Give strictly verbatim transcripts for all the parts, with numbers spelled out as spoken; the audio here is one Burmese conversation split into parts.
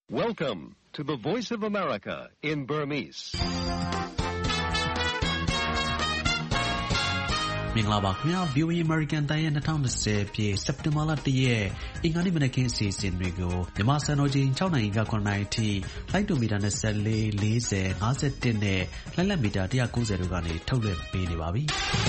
Welcome to the Voice of America in Burmese. မင်္ဂလာပါခင်ဗျာ ဗီအိုအေ American တိုင်းရဲ့twenty twentyပြည့်စက်တင်ဘာလoneရက်အင်္ဂါနေ့မနက်ခင်းအစီအစဉ်တွေကိုမြန်မာစံတော်ချိန်sixနာရီကsevenနာရီအထိလိုင်းတူမီတာtwenty-four, forty, fifty-oneနဲ့လိုင်းလက်မီတာone ninetyတို့ကနေထုတ်လွှင့်ပေးနေပါပြီ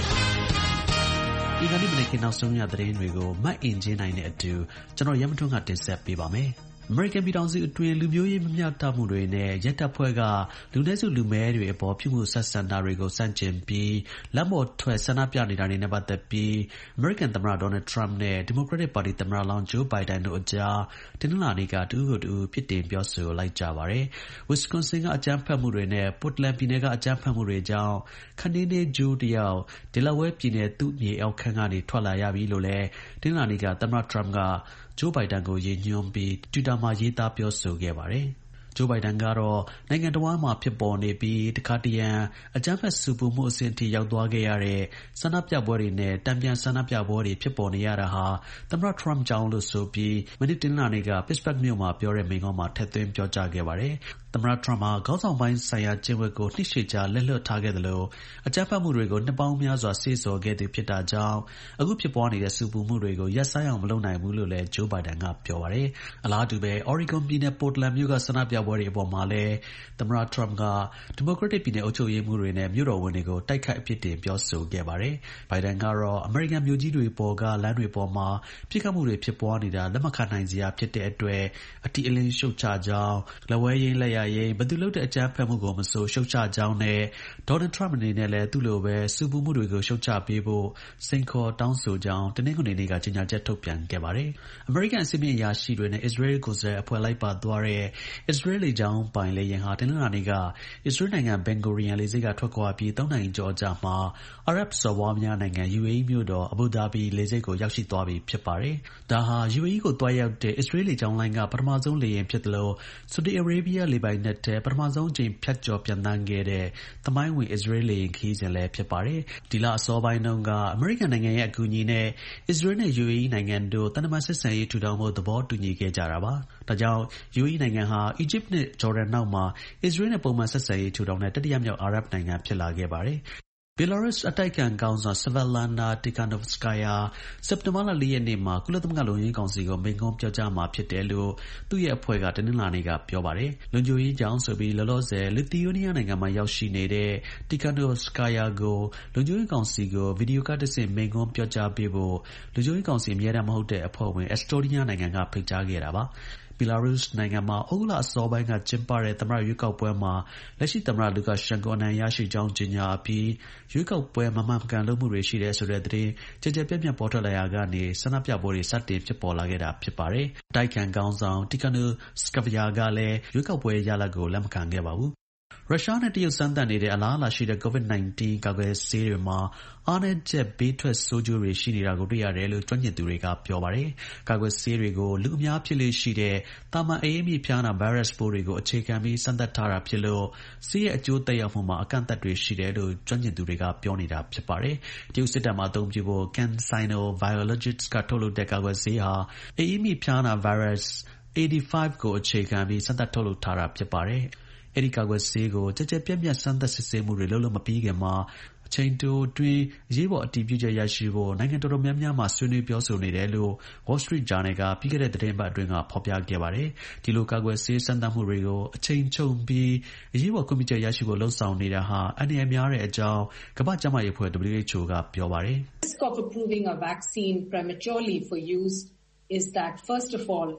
အင်္ဂါနေ့မနက်ခင်းနောက်ဆုံးရသတင်းတွေကိုမတ်အင်ဂျင်းနိုင်နဲ့အတူကျွန်တော်ရမထွန်းကတင်ဆက်ပေးပါမယ်အမေရိကန်ပြည်ထောင်စုအတွင်းလူမျိုးရေးမမျှတမှုတွေနဲ့ရဲတပ်ဖွဲ့ကလူနည်းစုလူမဲတွေအပေါ်ပြုမှုဆက်ဆံတာတွေကိုစန့်ကျင်ပြီးလက်မော်ထွက်ဆန္ဒပြနေတာတွေနဲ့ပတ်သက်ပြီးအမေရိကန်သမ္မတဒေါ်နယ်ထရမ့်နဲ့ဒီမိုကရက်တစ်ပါတီသမ္မတလောင်းဂျိုးဘိုင်ဒန်တို့အကြားတနင်္လာနေ့ကတူကိုတူပြစ်တင်ပြောဆိုလိုက်ကြပါတယ်။ Wisconsin ကအကြမ်းဖက်မှုတွေနဲ့ Portland ပြည်နယ်ကအကြမ်းဖက်မှုတွေကြောင့်ခန္ဒီနေဂျိုးတယောက် Delaware ပြည်နယ်သူ့မြေအောက်ခန်းကနေထွက်လာရပြီလို့လည်းတနင်္လာနေ့ကသမ္မတထရမ့်ကဂျိုးဘိုင်ဒန်ကိုရည်ညွှန်းပြီး Twitter မှာရေးသားပြောဆိုခဲ့ပါတယ်။ ဂျိုးဘိုင်ဒန်ကတော့နိုင်ငံတစ်ဝှမ်းမှာဖြစ်ပေါ်နေပြီးတခါတရံအကြမ်းဖက်ဆူပူမှုအဆင့်အထိရောက်သွားခဲ့ရတဲ့ဆန္ဒပြပွဲတွေနဲ့တန်ပြန်ဆန္ဒပြပွဲတွေဖြစ်ပေါ်နေရတာဟာသမ္မတထရမ့်ကြောင့်လို့ဆိုပြီးမနေ့တနင်္လာနေ့က Pittsburgh မြို့မှာပြောတဲ့မိန့်ခွန်းမှာထည့်သွင်းပြောကြားခဲ့ပါတယ်။သမ္မတထရမ့်ဟာခေါင်းဆောင်ပိုင်းဆိုင်ရာကျင့်ဝတ်ကိုနှစ်ရှည်ကြာလက်လွတ်ထားခဲ့သလိုအကြမ်းဖက်မှုတွေကိုနှစ်ပေါင်းများစွာစေ့ဆော်ခဲ့သူဖြစ်တာကြောင့်အခုဖြစ်ပွားနေတဲ့ဆူပူမှုတွေကိုရပ်ဆိုင်းအောင်မလုပ်နိုင်ဘူးလို့လည်းဂျိုးဘိုင်ဒန်ကပြောပါတယ်။အလားတူပဲ Oregon ပြည်နယ် Portland မြို့ကဆန္ဒပြပွဲတွေအပေါ်မှာလည်းသမ္မတထရမ့်ကဒီမိုကရက်တစ်ပြည်နယ်အုပ်ချုပ်ရေးမှူးတွေနဲ့မြို့တော်ဝန်တွေကိုတိုက်ခိုက်အပြစ်တင်ပြောဆိုခဲ့ပါတယ်။ဘိုင်ဒန်ကတော့အမေရိကန်မြို့ကြီးတွေပေါ်ကလမ်းတွေပေါ်မှာပြစ်ခတ်မှုတွေဖြစ်ပွားနေတာလက်မခံနိုင်စရာဖြစ်တဲ့အတွက်အတိအလင်းရှုတ်ချကြောင်းလက်ဝဲရင်းလက်ရရင်းဘယ်သူလုပ်တဲ့အကြမ်းဖက်မှုကိုမဆိုရှုတ်ချကြောင်းနဲ့ဒေါ်နယ်ထရမ့်အနေနဲ့လည်းသူ့လိုပဲစူပူမှုတွေကိုရှုတ်ချပေးဖို့စိန်ခေါ်တောင်းဆိုကြောင်းတနင်္ဂနွေနေ့ကကြေညာချက်ထုတ်ပြန်ခဲ့ပါတယ်။အမေရိကန်အစီအမံအရာရှိတွေနဲ့အစ္စရေးကိုယ်စားလှယ်အဖွဲ့လိုက်ပါသွားတဲ့အစ္စရေးလေကြောင်းပိုင်လေယာဉ်ဟာတနင်္လာနေ့ကအစ္စရေးနိုင်ငံဘင်ဂိုရီယန်လေဆိပ်ကထွက်ခွာပြီးthreeနာရီကျော်အကြာမှာအာရပ်စော်ဘွားများနိုင်ငံ ယူအေအီ မြို့တော်အဘူဒါဘီလေဆိပ်ကိုရောက်ရှိသွားပြီဖြစ်ပါတယ်။ဒါဟာ ယူအေအီ ကိုသွားရောက်တဲ့အစ္စရေးလေကြောင်းလိုင်းကပထမဆုံးလေယာဉ်ဖြစ်သလိုဆော်ဒီအာရေဗျလေပိုင်နက်ထဲပထမဆုံးအကြိမ်ဖြတ်ကျော်ပျံသန်းခဲ့တဲ့သမိုင်းဝင်အစ္စရေးလေယာဉ်ခရီးစဉ်လည်းဖြစ်ပါတယ်။ဒီလအစောပိုင်းတုန်းကအမေရိကန်နိုင်ငံရဲ့အကူအညီနဲ့အစ္စရေးနဲ့ ယူအေအီ နိုင်ငံတို့သံတမန်ဆက်ဆံရေးထူထောင်ဖို့သဘောတူညီခဲ့ကြတာပါ။ဒါကြောင့် ယူအေအီ နိုင်ငံဟာအီဂျစ်နဲ့ဂျော်ဒန်နောက်မှာအစ္စရေးနဲ့ပုံမှန်ဆက်ဆံရေးထူထောင်တဲ့တတိယမြောက်အာရပ်နိုင်ငံဖြစ်လာခဲ့ပါတယ်။ Belarus အတိုက်အခံခေါင်းဆောင် Svetlana Tikhanovskaya စက်တင်ဘာလfourရက်နေ့မှာကုလသမဂ္ဂလုံခြုံရေးကောင်စီကိုမိန့်ခွန်းပြောကြားမှာဖြစ်တယ်လို့သူ့ရဲ့အဖွဲ့ကတနင်္လာနေ့ကပြောပါတယ်။လုံခြုံရေးကြောင့်ဆိုပြီးလောလောဆယ် Lithuania နိုင်ငံမှာရောက်ရှိနေတဲ့ Tikhanovskaya ကိုလုံခြုံရေးကောင်စီကိုဗီဒီယိုကတဆင့်မိန့်ခွန်းပြောကြားပေးဖို့လုံခြုံရေးကောင်စီအမြဲတမ်းမဟုတ်တဲ့အဖွဲ့ဝင် Estonia နိုင်ငံကဖိတ်ကြားခဲ့တာပါ။ Belarus နိုင်ငံမှာဩဂုတ်လအစောပိုင်းကကျင်းပတဲ့သမ္မတရွေးကောက်ပွဲမှာလက်ရှိသမ္မတ Lukashenko အနိုင်ရရှိကြောင်းကြေညာအပြီးရွေးကောက်ပွဲမမှန်မကန်လုပ်မှုတွေရှိတယ်ဆိုတဲ့သတင်းကျယ်ကျယ်ပြန့်ပြန့်ပေါ်ထွက်လာရာကနေဆန္ဒပြပွဲတွေစတင်ဖြစ်ပေါ်လာခဲ့တာဖြစ်ပါတယ်။အတိုက်အခံခေါင်းဆောင် Tikhanovskaya ကလည်းရွေးကောက်ပွဲရလဒ်ကိုလက်မခံခဲ့ပါဘူး။ရုရှားနဲ့တရုတ်စမ်းသပ်နေတဲ့အလားအလာရှိတဲ့ COVID nineteen ကာကွယ်ဆေးတွေမှာအားနည်းချက်ဘေးထွက်ဆိုးကျိုးတွေရှိနေတာကိုတွေ့ရတယ်လို့ကျွမ်းကျင်သူတွေကပြောပါတယ်။ကာကွယ်ဆေးတွေကိုလူအများဖြစ်လေ့ရှိတဲ့သာမန်အအေးမိဖျားနာဗိုင်းရပ်စ်ပိုးတွေကိုအခြေခံပြီးစမ်းသပ်ထားတာဖြစ်လို့ဆေးရဲ့အကျိုးသက်ရောက်မှုမှာအကန့်အသတ်တွေရှိတယ်လို့ကျွမ်းကျင်သူတွေကပြောနေတာဖြစ်ပါတယ်။တရုတ်စစ်တပ်မှာအသုံးပြုဖို့ CanSino Biologics ကထုတ်လုပ်တဲ့ကာကွယ်ဆေးဟာအအေးမိဖျားနာဗိုင်းရပ်စ်eighty-fiveကိုအခြေခံပြီးစမ်းသပ်ထုတ်လုပ်ထားတာဖြစ်ပါတယ်။အဲဒီကာကွယ်ဆေးကိုကြည်ကြဲပြန့်ပြန့်စမ်းသပ်စစ်ဆေးမှုတွေလုပ်လို့မပြီးခင်မှာအချိန်တိုအတွင်းအရေးပေါ်အတည်ပြုချက်ရရှိဖို့နိုင်ငံတော်တော်များများမှာဆွေးနွေးပြောဆိုနေတယ်လို့ Wall Street Journal ကပြီးခဲ့တဲ့သတင်းပတ်အတွင်းကဖော်ပြခဲ့ပါတယ်။ဒီလိုကာကွယ်ဆေးစမ်းသပ်မှုတွေကိုအချိန်ချုပ်ပြီးအရေးပေါ်ခွင့်ပြုချက်ရရှိဖို့လှုံ့ဆော်နေတာဟာအန္တရာယ်များတဲ့အကြောင်းကမ္ဘာ့ကျန်းမာရေးအဖွဲ့ W H O ကပြောပါတယ်။ The risk of approving a vaccine prematurely for use is that first of all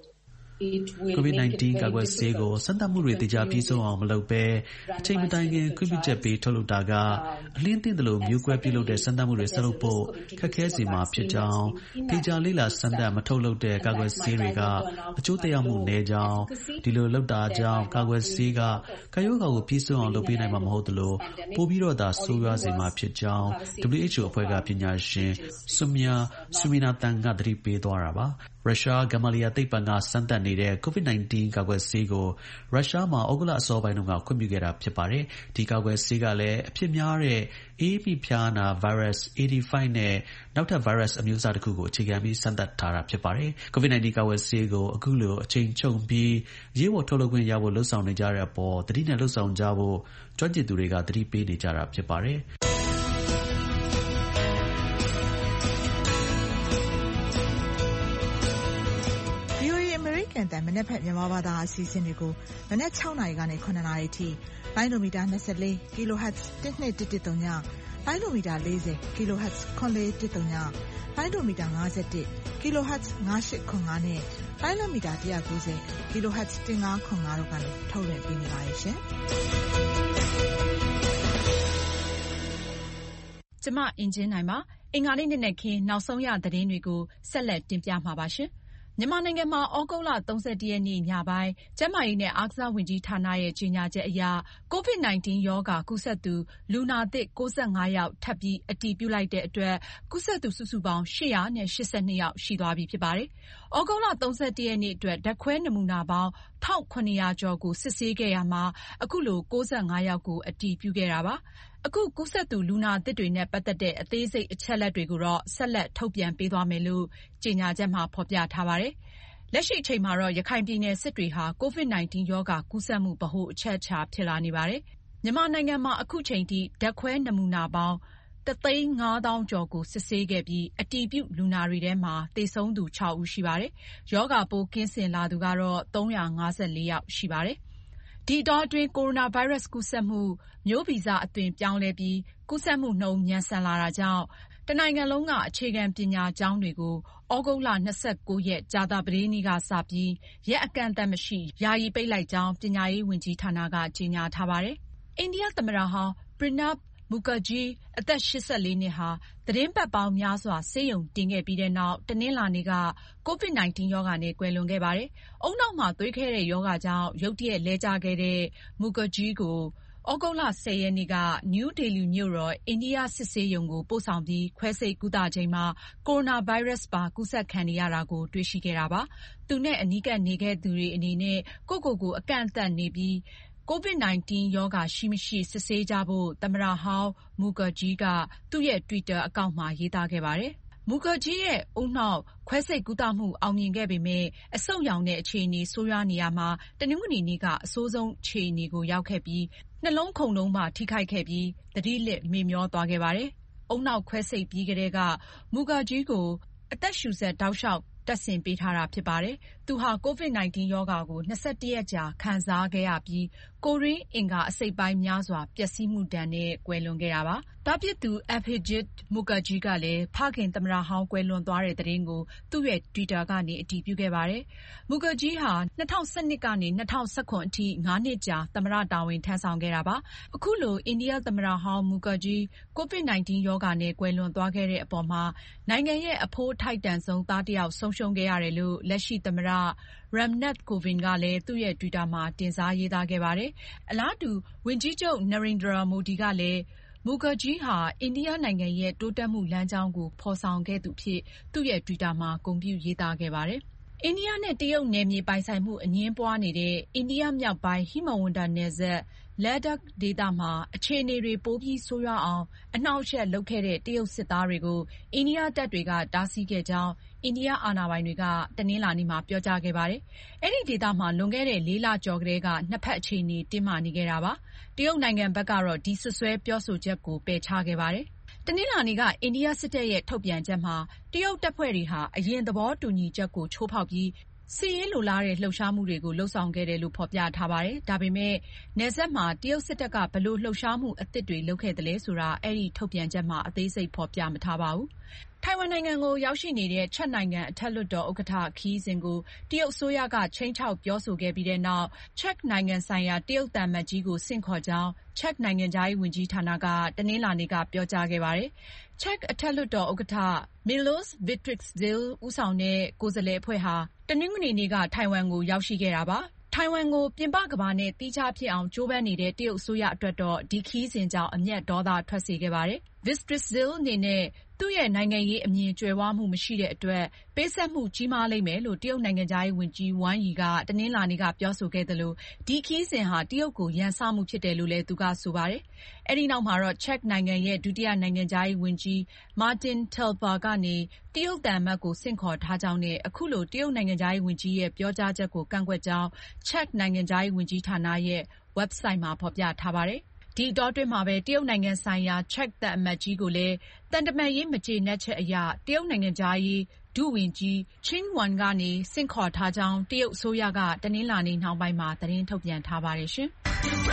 COVID nineteen ကာကွယ်ဆေးကိုစမ်းသပ်မှုတွေတေချာပြီးဆုံးအောင်မလုပ်ဘဲအချိန်မတိုင်ခင်ခွင့်ပြုချက်ပေးထုတ်လုပ်တာကအလင်းသင့်တယ်လို့မျိုးကွဲပြုလုပ်တဲ့စမ်းသပ်မှုတွေဆက်လုပ်ဖို့ခက်ခဲစေမှာဖြစ်ကြောင်းတေချာလေးလာစမ်းသပ်မထုတ်လုပ်တဲ့ကာကွယ်ဆေးတွေကအကျိုးသက်ရောက်မှုနည်းကြောင်းဒီလိုလုပ်တာကြောင့်ကာကွယ်ဆေးကကာယောဂါကိုပြီးဆုံးအောင်လုပ်ပေးနိုင်မှာမဟုတ်သလိုပိုပြီးတော့သာဆိုးရွားစေမှာဖြစ်ကြောင်း W H O အဖွဲ့ကပညာရှင် Soumya Swaminathan ကသတိပေးသွားတာပါ။ရုရှားဂမ်မာလီယာသိပ္ပံကစမ်းသပ်နေနေတဲ့ COVID nineteen ကာကွယ်ဆေးကိုရုရှားမှာဩဂုတ်လအစောပိုင်းတုန်းကခွင့်ပြုခဲ့တာဖြစ်ပါတယ်။ဒီကာကွယ်ဆေးကလည်းအဖြစ်များတဲ့အအေးမိဖျားနာ virus eighty-five နဲ့နောက်ထပ် virus အမျိုးအစားတစ်ခုကိုအခြေခံပြီးစမ်းသပ်ထားတာဖြစ်ပါတယ်။ COVID nineteen ကာကွယ်ဆေးကိုအခုလိုအချိန်ချုပ်ပြီးရေးပေါ်ထုတ်လုပ်ခွင့်ရဖို့လှုံ့ဆော်နေကြတဲ့အပေါ်သတိနဲ့လှုံ့ဆော်ကြဖို့ကျွမ်းကျင်သူတွေကသတိပေးနေကြတာဖြစ်ပါတယ်။ကန်တန်မနက်ဖြန်မြန်မာဘာသာအစီအစဉ်တွေကိုမနက်၆နာရီကနေ၇နာရီထိလိုင်းဒိုမီတာ၂၄ kHz တစ်နှစ်တစ်တစ်သုံးညလိုင်းဒိုမီတာ၄၀ kHz ခွန်လေးတစ်သုံးညလိုင်းဒိုမီတာ၅၁ kHz ၅၈ခွန်၅နဲ့လိုင်းဒိုမီတာ၁၉၀ kHz တစ်၅ခွန်၅တို့ကနေထုတ်လွှင့်ပေးနေပါတယ်ရှင်ကျမအင်ဂျင်နိုင်ပါအင်္ဂါနေ့နေ့နဲ့ခင်းနောက်ဆုံးရသတင်းတွေကိုဆက်လက်တင်ပြမှာပါရှင်မြန်မာနိုင်ငံမှာဩဂုတ်လ၃၁ရက်နေ့ညပိုင်းကျန်းမာရေးနဲ့အားကစားဝန်ကြီးဌာနရဲ့ကြေညာချက်အရ COVID nineteen ရောဂါကူးစက်သူလူနာသစ်၉၅ယောက်ထပ်ပြီးအတည်ပြုလိုက်တဲ့အတွက်ကူးစက်သူစုစုပေါင်း၈၈၂ယောက်ရှိသွားပြီဖြစ်ပါတယ်။ဩဂုတ်လ၃၁ရက်နေ့အတွက်ဓာတ်ခွဲနမူနာပေါင်း၁၇၀၀ကျော်ကိုစစ်ဆေးခဲ့ရမှာအခုလို၉၅ယောက်ကိုအတည်ပြုခဲ့တာပါ။အခုကူးစက်သူလူနာသစ်တွေနဲ့ပတ်သက်တဲ့အသေးစိတ်အချက်လက်တွေကိုတော့ဆက်လက်ထုတ်ပြန်ပေးသွားမယ်လို့ကြေညာချက်မှာဖော်ပြထားပါတယ်။လက်ရှိအချိန်မှာတော့ရခိုင်ပြည်နယ်စစ်တွေဟာ COVID nineteen ရောဂါကူးစက်မှုဗဟိုအချက်အခြာဖြစ်လာနေပါတယ်။မြန်မာနိုင်ငံမှာအခုချိန်ထိဓာတ်ခွဲနမူနာပေါင်းတသိန်းငါးသောင်းကျော်ကိုစစ်ဆေးခဲ့ပြီးအတည်ပြုလူနာတွေထဲမှာသေဆုံးသူ၆ဦးရှိပါတယ်။ရောဂါပိုးကင်းစင်လာသူကတော့သုံးရာငါးဆယ်လေးယောက်ရှိပါတယ်။ဒီအတောအတွင်းကိုရိုနာဗိုင်းရပ်စ်ကူးစက်မှုမျိုးဗီဇအသွင်ပြောင်းလဲပြီးကူးစက်မှုနှုန်းမြန်ဆန်လာတာကြောင့်တနိုင်ငံလုံးကအခြေခံပညာကျောင်းတွေကိုဩဂုတ်လ၂၉ရက်ကြာသပတေးနေ့ကစပြီးရက်အကန့်အသတ်မရှိယာယီပိတ်လိုက်ကြောင်းပညာရေးဝန်ကြီးဌာနကကြေညာထားပါတယ်။အိန္ဒိယသမ္မတဟောင်း Pranab Mukherjee အသက်၈၄နှစ်ဟာသီတင်းပတ်ပေါင်းများစွာဆေးရုံတင်ခဲ့ပြီးတဲ့နောက်တနင်္လာနေ့က COVID nineteen ရောဂါနဲ့ကွယ်လွန်ခဲ့ပါတယ်။ဦးနှောက်မှာသွေးခဲတဲ့ရောဂါကြောင့်ရုတ်တရက်လဲကျခဲ့တဲ့ Mukherjee ကိုဩဂုတ်လ၁၀ရက်နေ့ကနယူးဒေလီမြို့တော်အိန္ဒိယစစ်ဆေးရုံကိုပို့ဆောင်ပြီးခွဲစိတ်ကုသချိန်မှာကိုရိုနာဗိုင်းရပ်စ်ပါကူးစက်ခံနေရတာကိုတွေ့ရှိခဲ့တာပါ။သူနဲ့အနီးကပ်နေခဲ့သူတွေအနေနဲ့ကိုယ့်ကိုယ်ကိုအကန့်အသတ်နေပြီးCOVID nineteen ရောဂါရှိမရှိစစ်ဆေးကြဖို့သမ္မတဟောင်း Mukherjee ကသူ့ရဲ့ Twitter အကောင့်မှာရေးသားခဲ့ပါတယ်။ Mukherjee ရဲ့ဦးနှောက်ခွဲစိတ်ကုသမှုအောင်မြင်ခဲ့ပေမယ့်အဆုတ်ယောင်တဲ့အခြေအနေဆိုးရွားနေရာမှာတနင်္ဂနွေနေ့ကအဆိုးဆုံးအခြေအနေကိုရောက်ခဲ့ပြီးနှလုံးခုန်လုံးပါထိခိုက်ခဲ့ပြီးသတိလစ်မေ့မျောသွားခဲ့ပါတယ်။ဦးနှောက်ခွဲစိတ်ပြီးကတည်းက Mukherjee ကိုအသက်ရှူစက်တောက်လျှောက်တပ်ဆင်ပေးထားတာဖြစ်ပါတယ်။သူဟာ COVID nineteen ရောဂါကို၂၁ရက်ကြာခံစားခဲ့ရပြီးကိုယ်တွင်းအင်္ဂါအစိတ်ပိုင်းများစွာပျက်စီးမှုဒဏ်နဲ့ကွယ်လွန်ခဲ့တာပါ။သားဖြစ်သူ Abhijit Mukherjee ကလည်းဖခင်သမ္မတဟောင်းကွယ်လွန်သွားတဲ့သတင်းကိုသူ့ရဲ့ Twitter ကနေအတည်ပြုခဲ့ပါတယ်။ Mukherjee ဟာ၂၀၁၂ကနေ၂၀၁၇အထိငါးနှစ်ကြာသမ္မတတာဝန်ထမ်းဆောင်ခဲ့တာပါ။အခုလိုအိန္ဒိယသမ္မတဟောင်း Mukherjee COVID nineteen ရောဂါနဲ့ကွယ်လွန်သွားခဲ့တဲ့အပေါ်မှာနိုင်ငံရဲ့အဖိုးအထိုက်တန်ဆုံးသားတစ်ယောက်ဆုံးရှုံးခဲ့ရတယ်လို့လက်ရှိသမ္မတ Ramnath Kovind ကလည်းသူ့ရဲ့ Twitter မှာတင်စားရေးသားခဲ့ပါတယ်။အလားတူဝန်ကြီးချုပ် Narendra Modi ကလည်းMukherjee ဟာအိန္ဒိယနိုင်ငံရဲ့တိုးတက်မှုလမ်းကြောင်းကိုဖော်ဆောင်ခဲ့သူဖြစ်သူ့ရဲ့ Twitter မှာဂုဏ်ပြုရေးသားခဲ့ပါတယ်။အိန္ဒိယနဲ့တရုတ်နယ်မြေပိုင်ဆိုင်မှုအငြင်းပွားနေတဲ့အိန္ဒိယမြောက်ပိုင်းဟိမဝန္တာနယ်စပ်Ladakh ဒေသမှာအခြေအနေတွေပိုပြီးဆိုးရွားအောင်အနှောင့်အယှက်လုပ်ခဲ့တဲ့တရုတ်စစ်သားတွေကိုအိန္ဒိယတပ်တွေကတားဆီးခဲ့ကြောင်းအိန္ဒိယအာဏာပိုင်တွေကတနင်္လာနေ့မှာပြောကြားခဲ့ပါတယ်။အဲဒီဒေသမှာလွန်ခဲ့တဲ့လေးလကျော်ကတည်းကနှစ်ဖက်အခြေအနေတင်းမာနေခဲ့တာပါ။တရုတ်နိုင်ငံဘက်ကတော့ဒီစွပ်စွဲပြောဆိုချက်ကိုပယ်ချခဲ့ပါတယ်။တနင်္လာနေ့ကအိန္ဒိယစစ်တပ်ရဲ့ထုတ်ပြန်ချက်မှာတရုတ်တပ်ဖွဲ့တွေဟာအရင်သဘောတူညီချက်ကိုချိုးဖောက်ပြီးစစ်ရေးလိုလားတဲ့လှုပ်ရှားမှုတွေကိုလှုပ်ဆောင်ခဲ့တယ်လို့ဖော်ပြထားပါတယ်။ဒါပေမဲ့နယ်စပ်မှာတရုတ်စစ်တပ်ကဘယ်လိုလှုပ်ရှားမှုအသစ်တွေလုပ်ခဲ့သလဲဆိုတာအဲဒီထုတ်ပြန်ချက်မှာအသေးစိတ်ဖော်ပြမထားပါဘူး။ထိုင်ဝမ်နိုင်ငံကိုရောက်ရှိနေတဲ့ချက်နိုင်ငံအထက်လွှတ်တော်ဥက္ကဋ္ဌခရီးစဉ်ကိုတရုတ်အစိုးရကခြိမ်းခြောက်ပြောဆိုခဲ့ပြီးတဲ့နောက်ချက်နိုင်ငံဆိုင်ရာတရုတ်သံအမတ်ကြီးကိုဆင့်ခေါ်ကြောင်းချက်နိုင်ငံခြားရေးဝန်ကြီးဌာနကတနင်္လာနေ့ကပြောကြားခဲ့ပါတယ်။ချက်အထက်လွှတ်တော်ဥက္ကဋ္ဌ Milos Vystrcil ဦးဆောင်တဲ့ကိုယ်စားလှယ်အဖွဲ့ဟာတနင်္ဂနွေနေ့ကထိုင်ဝမ်ကိုရောက်ရှိခဲ့တာပါ။ထိုင်ဝမ်ကိုပြင်ပကမ္ဘာနဲ့သီးခြားဖြစ်အောင်ကြိုးပမ်းနေတဲ့တရုတ်အစိုးရအတွက်တော့ဒီခရီးစဉ်ကြောင့်အမျက်ဒေါသထွက်စေခဲ့ပါတယ်။ Vystrcil အနေနဲ့သူသူ့ရဲ့နိုင်ငံရေးအမြင်ကြွယ်ဝမှုမရှိတဲ့အတွက်ပေးဆပ်မှုကြီးမားလိမ့်မယ်လို့တရုတ်နိုင်ငံခြားရေးဝန်ကြီးဝမ်ယီကတနင်္လာနေ့ကပြောဆိုခဲ့သလိုဒီခရီးစဉ်ဟာတရုတ်ကိုရန်စမှုဖြစ်တယ်လို့လည်းသူကဆိုပါတယ်။အဲဒီနောက်မှာတော့ချက်နိုင်ငံရဲ့ဒုတိယနိုင်ငံခြားရေးဝန်ကြီးမာတင်တယ်လ်ဘာကနေတရုတ်သံအမတ်ကိုဆင့်ခေါ်ထားကြောင်းနဲ့အခုလိုတရုတ်နိုင်ငံခြားရေးဝန်ကြီးရဲ့ပြောကြားချက်ကိုကန့်ကွက်ကြောင်းချက်နိုင်ငံခြားရေးဝန်ကြီးဌာနရဲ့ website မှာဖော်ပြထားပါတယ်။ဒီအတောအတွင်းမှာပဲတရုတ်နိုင်ငံဆိုင်ရာချက်သံအမတ်ကြီးကိုလည်းသံတမန်ရေးမကျေနပ်ချက်အရတရုတ်နိုင်ငံခြားရေးဒုဝန်ကြီးချင်းဝမ်ကနေဆင့်ခေါ်ထားကြောင်းတရုတ်အစိုးရကတနင်္လာနေ့နှောင်းပိုင်းမှာသတင်းထုတ်ပြန်ထားပါတယ်ရှင်။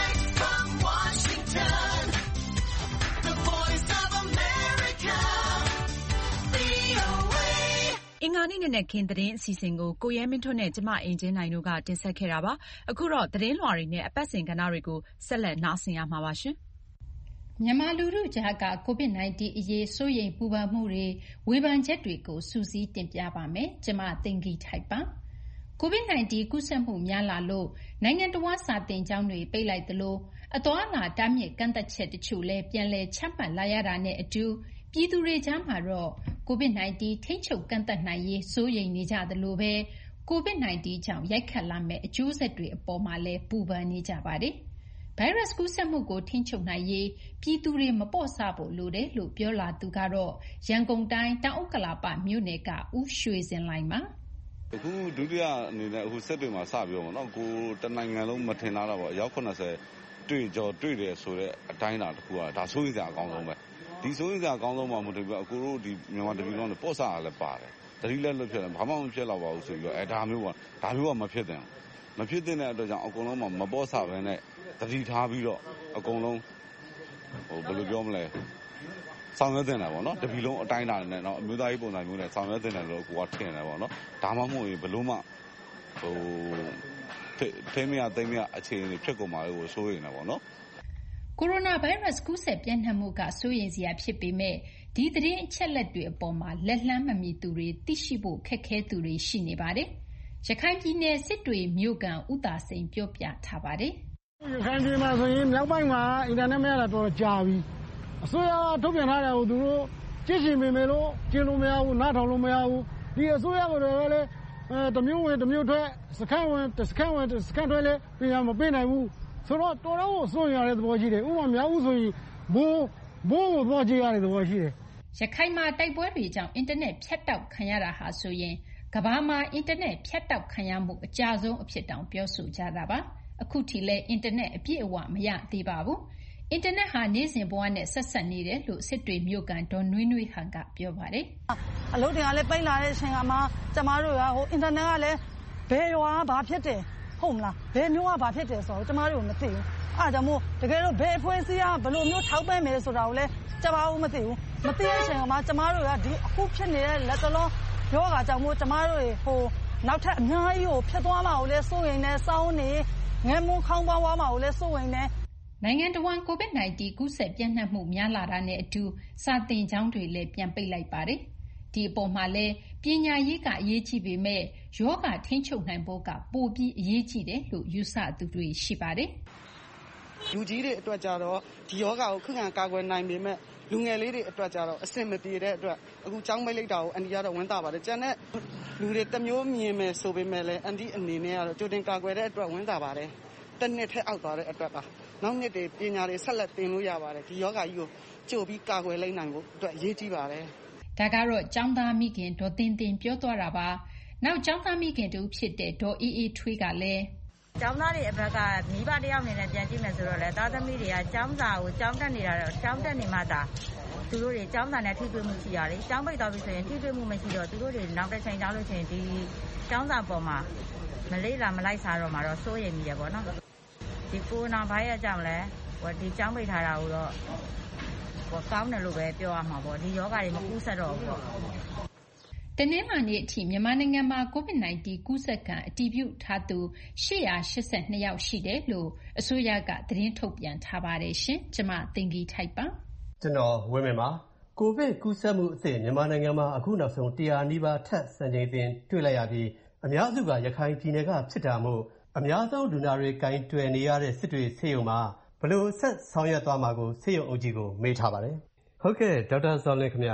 အင်္ဂါနေ့နံနက်ခင်းသတင်းအစီအစဉ်ကိုကိုရဲမင်းထွန်းနဲ့ကျမအင်ကြင်းနိုင်တို့ကတင်ဆက်ခဲ့တာပါ။အခုတော့သတင်းလွှာတွေနဲ့အပတ်စဉ်ကဏ္ဍတွေကိုဆက်လက်နားဆင်ရမှာပါရှင်။မြန်မာလူထုကြားကကိုဗစ် ၁၉ အရေးစိုးရိမ်ပူပန်မှုတွေဝေဖန်ချက်တွေကိုစူးစီးတင်ပြပါမယ်။ကျမသိင်္ဂီထိုက်ပါ။ကိုဗစ် ၁၉ ကူးစက်မှုများလာလို့နိုင်ငံတဝန်းစာသင်ကျောင်းတွေပိတ်လိုက်သလိုအသွားအလာတားမြစ်ကန့်သတ်ချက်တချို့လည်းပြန်လည်ချမှတ်လာရတာနဲ့အတူပြည်သူတွေကြားမှာတော့ကိုဗစ် ၁၉ ထိန်းချုပ်ကန့်သတ်နိုင်ရေးစိုးရိမ်နေကြသလိုပဲကိုဗစ် ၁၉ ကြောင့်ရိုက်ခတ်လာမယ့်အကျိုးဆက်တွေအပေါ်မှာလည်းပူပန်နေကြပါတယ်။ဗိုင်းရပ်စ်ကူးစက်မှုကိုထိန်းချုပ်နိုင်ရေးပြည်သူတွေမပေါ့ဆဖို့လိုတယ်လို့ပြောလာသူကတော့ရန်ကုန်တိုင်းတောင်ဥက္ကလာပမြို့နယ်ကဦးရွှေစင်လှိုင်ပါ။အခုဒုတိယအနေနဲ့အခုစစ်တွေမှာစပြီးတော့နော်ကိုတနိုင်ငံလုံးမထင်တာပေါ့ရောက်ခုနှစ်ဆယ်တွေ့ကြော်တွေ့တယ်ဆိုတဲ့အတိုင်းအတာတစ်ခုကဒါဆိုရင်စရာအကောင်းဆုံးပဲဒီဆိုရင်စရာအကောင်းဆုံးမှမဟုတ်ဘူးအကိုတို့ဒီမြန်မာတပြည်လုံးနဲ့ပေါ့ဆာလည်းပါတယ်တတိလက်လွတ်ဖြစ်တယ်ဘာမှမဖြစ်တော့ပါဘူးဆိုပြီးတော့အဲဒါမျိုးကဒါမျိုးကမဖြစ်တယ်မဖြစ်တဲ့အတွက်ကြောင့်အကုန်လုံးမပေါ့ဆာပဲနဲ့တတိထားပြီးတော့အကုန်လုံးဟိုဘယ်လိုပြောမလဲဆောင်ရွက်တင်တယ်ပေါ့နော်တပြည်လုံးအတိုင်းအတာနဲ့နော်အမျိုးသားရေးပုံစံမျိုးနဲ့ဆောင်ရွက်တင်တယ်လို့ကိုကထင်တယ်ပေါ့နော်ဒါမှမဟုတ်ရင်ဘယ်လို့မှဟိုထိမရသိမရအခြေအနေဖြစ်ကုန်ပါလို့ဆိုရင်လည်းပေါ့နော်ကိုရိုနာဗိုင်းရပ်စ်ကူးစက်ပြန့်နှံ့မှုကစိုးရိမ်စရာဖြစ်ပေမဲ့ဒီသတင်းအချက်အလက်တွေအပေါ်မှာလက်လှမ်းမမီသူတွေသိရှိဖို့ခက်ခဲသူတွေရှိနေပါတယ်။ရခိုင်ပြည်နယ်စစ်တွေမြို့ကဦးသာစိန်ပြောပြထားပါတယ်။ရခိုင်ပြည်မှာဆိုရင်မြောက်ပိုင်းမှာအင်တာနက်မရတာတော့ကြာပြီ။အစိုးရထုတ်ပြန်ထားတယ်ဟိုသူတို့ကြည့်ရှင်ပေမဲ့လို့ကျင်းလို့မရဘူးနားထောင်လို့မရဘူး။ဒီအစိုးရကလည်းအဲတမျိုးဝင်တမျိုးထွက်စခန်းဝင်စခန်းဝင်စခန်းထွက်လည်းပြန်မပေးနိုင်ဘူး။ဆိုတော့တော်တော်စိုးရိမ်ရတဲ့သဘောရှိတယ်ဥပမာမြောက်ဦးဆိုရင်ဘိုးဘိုးကိုသွားကြည့်ရတဲ့သဘောရှိတယ်ရခိုင်မှာတိုက်ပွဲတွေကြောင့်အင်တာနက်ဖြတ်တောက်ခံရတာဟာဆိုရင်ကမ္ဘာမှာအင်တာနက်ဖြတ်တောက်ခံရမှုအကြဆုံးအဖြစ်တောင်ပြောဆိုကြတာပါအခုထိလည်းအင်တာနက်အပြည့်အဝမရသေးပါဘူးအင်တာနက်ဟာနေ့စဉ်ဘဝနဲ့ဆက်ဆက်နေတယ်လို့စစ်တွေမြို့ကန်ဒေါ်နွေးနွေးဟန်ကပြောပါတယ်အလုပ်တွေကလည်းပိတ်လာတဲ့အချိန်ကမှကျမတို့ကဟိုအင်တာနက်ကလည်းဘယ်ရွာဘာဖြစ်တယ်ဟုတ်မလားဘယ်မျိုးကဘာဖြစ်တယ်ဆိုတော့ကျမတို့မသိဘူးအားကြောင့်မို့တကယ်လို့ဘယ်အဖွဲ့အစည်းကဘယ်လိုမျိုးထောက်ပံ့မယ်ဆိုတာကိုလည်းကျမတို့မသိဘူးမသိတဲ့အချိန်မှာကျမတို့ကဒီအခုဖြစ်နေတဲ့လက်တလုံးယောဂါကြောင့်မို့ကျမတို့ဟိုနောက်ထပ်အများကြီးကိုဖြစ်သွားမှာကိုလည်းစိုးရိမ်နေစောင်းနေငယ်မွန်းခေါင်းပွားမှာကိုလည်းစိုးရိမ်နေနိုင်ငံတော်ဝန်ကိုဗစ်နိုင်တီကူးစက်ပြန့်နှံ့မှုများလာတာနဲ့အတူစာသင်ကျောင်းတွေလည်းပြန်ပိတ်လိုက်ပါတယ်ဒီအပေါ်မှာလည်းပညာရေးကအရေးကြီးပေမဲ့ယောဂထိန်းချုပ်နိုင်ဖို့ကပိုပြီးအရေးကြီးတယ်လို့ယူဆသူတွေရှိပါတယ်လူကြီးတွေအတွက်ကြတော့ဒီယောဂကိုခုခံကာကွယ်နိုင်ပေမဲ့လူငယ်လေးတွေအတွက်ကြတော့အဆင်မပြေတဲ့အတွက်အခုကျောင်းမိတ်လိုက်တာကိုအန်ဒီကတော့ဝန်တာပါတယ်ကျန်တဲ့လူတွေတမျိုးမြင်မယ်ဆိုပေမဲ့လည်းအန်ဒီအနေနဲ့ကတော့ကြိုတင်ကာကွယ်တဲ့အတွက်ဝန်တာပါတယ်တစ်နှစ်ထက်အောက်သွားတဲ့အတွက်ပါနောက်နှစ်တွေပညာတွေဆက်လက်သင်လို့ရပါတယ်ဒီယောဂကြီးကိုကြိုပြီးကာကွယ်လိုက်နိုင်ဖို့အတွက်အရေးကြီးပါတယ်ဒါကတော့ကျောင်းသားမိခင်ဒေါ်တင်တင်ပြောသွားတာပါနောက်ကျောင်းသားမိခင်တူဖြစ်တဲ့ဒေါ်အေးအေးထွေးကလည်းကျောင်းသားတွေအဘက်ကမိဘတယောက်အနေနဲ့ပြန်ကြည့်မယ်ဆိုတော့လေသားသမီးတွေကကျောင်းစာကိုကျောင်းတက်နေတာတော့ကျောင်းတက်နေမှသာသူတို့တွေကျောင်းစာနဲ့ထိတွေ့မှုရှိရတယ်ကျောင်းပိတ်သွားပြီဆိုရင်ထိတွေ့မှုမရှိတော့သူတို့တွေနောက်တစ်ချိန်ကျောင်းလို့ရှိရင်ဒီကျောင်းစာပေါ်မှာမလေးလာမလိုက်စားတော့မှတော့စိုးရိမ်မိရပေါ့နော်ဒီကိုနာဘိုင်းရကြောင့်လဲဟိုဒီကျောင်းပိတ်ထားတာကိုတော့ဟိုကောင်းတယ်လို့ပဲပြောရမှာပေါ့ဒီယောဂါတွေမကူးဆက်တော့ဘူးပေါ့တနင်္လာနေ့အထိမြန်မာနိုင်ငံမှာကိုဗစ်နိုင်တီကူးစက်ခံအတည်ပြုထားသူရှစ်ရာရှစ်ဆယ်နှစ်ယောက်ရှိတယ်လို့အစိုးရကသတင်းထုတ်ပြန်ထားပါတယ်ရှင်။ကျွန်မသိင်္ဂီထိုက်ပါ။ကျွန်တော်ဝင်းမြပါ။ကိုဗစ်ကူးစက်မှုအသစ်မြန်မာနိုင်ငံမှာအခုနောက်ဆုံးတရာနီးပါးထပ်စံချိန်တင်တွေ့လိုက်ရပြီးအများစုကရခိုင်ပြည်နယ်ကဖြစ်တာမို့အများဆုံးလူနာတွေကင်တွယ်နေရတဲ့စစ်တွေဆေးရုံမှာဘလို့ဆက်ဆောင်ရွက်သွားမှာကိုဆေးရုံအုပ်ကြီးကိုမေးထားပါတယ်။ဟုတ်ကဲ့ဒေါက်တာဇော်လင်းခင်ဗျာ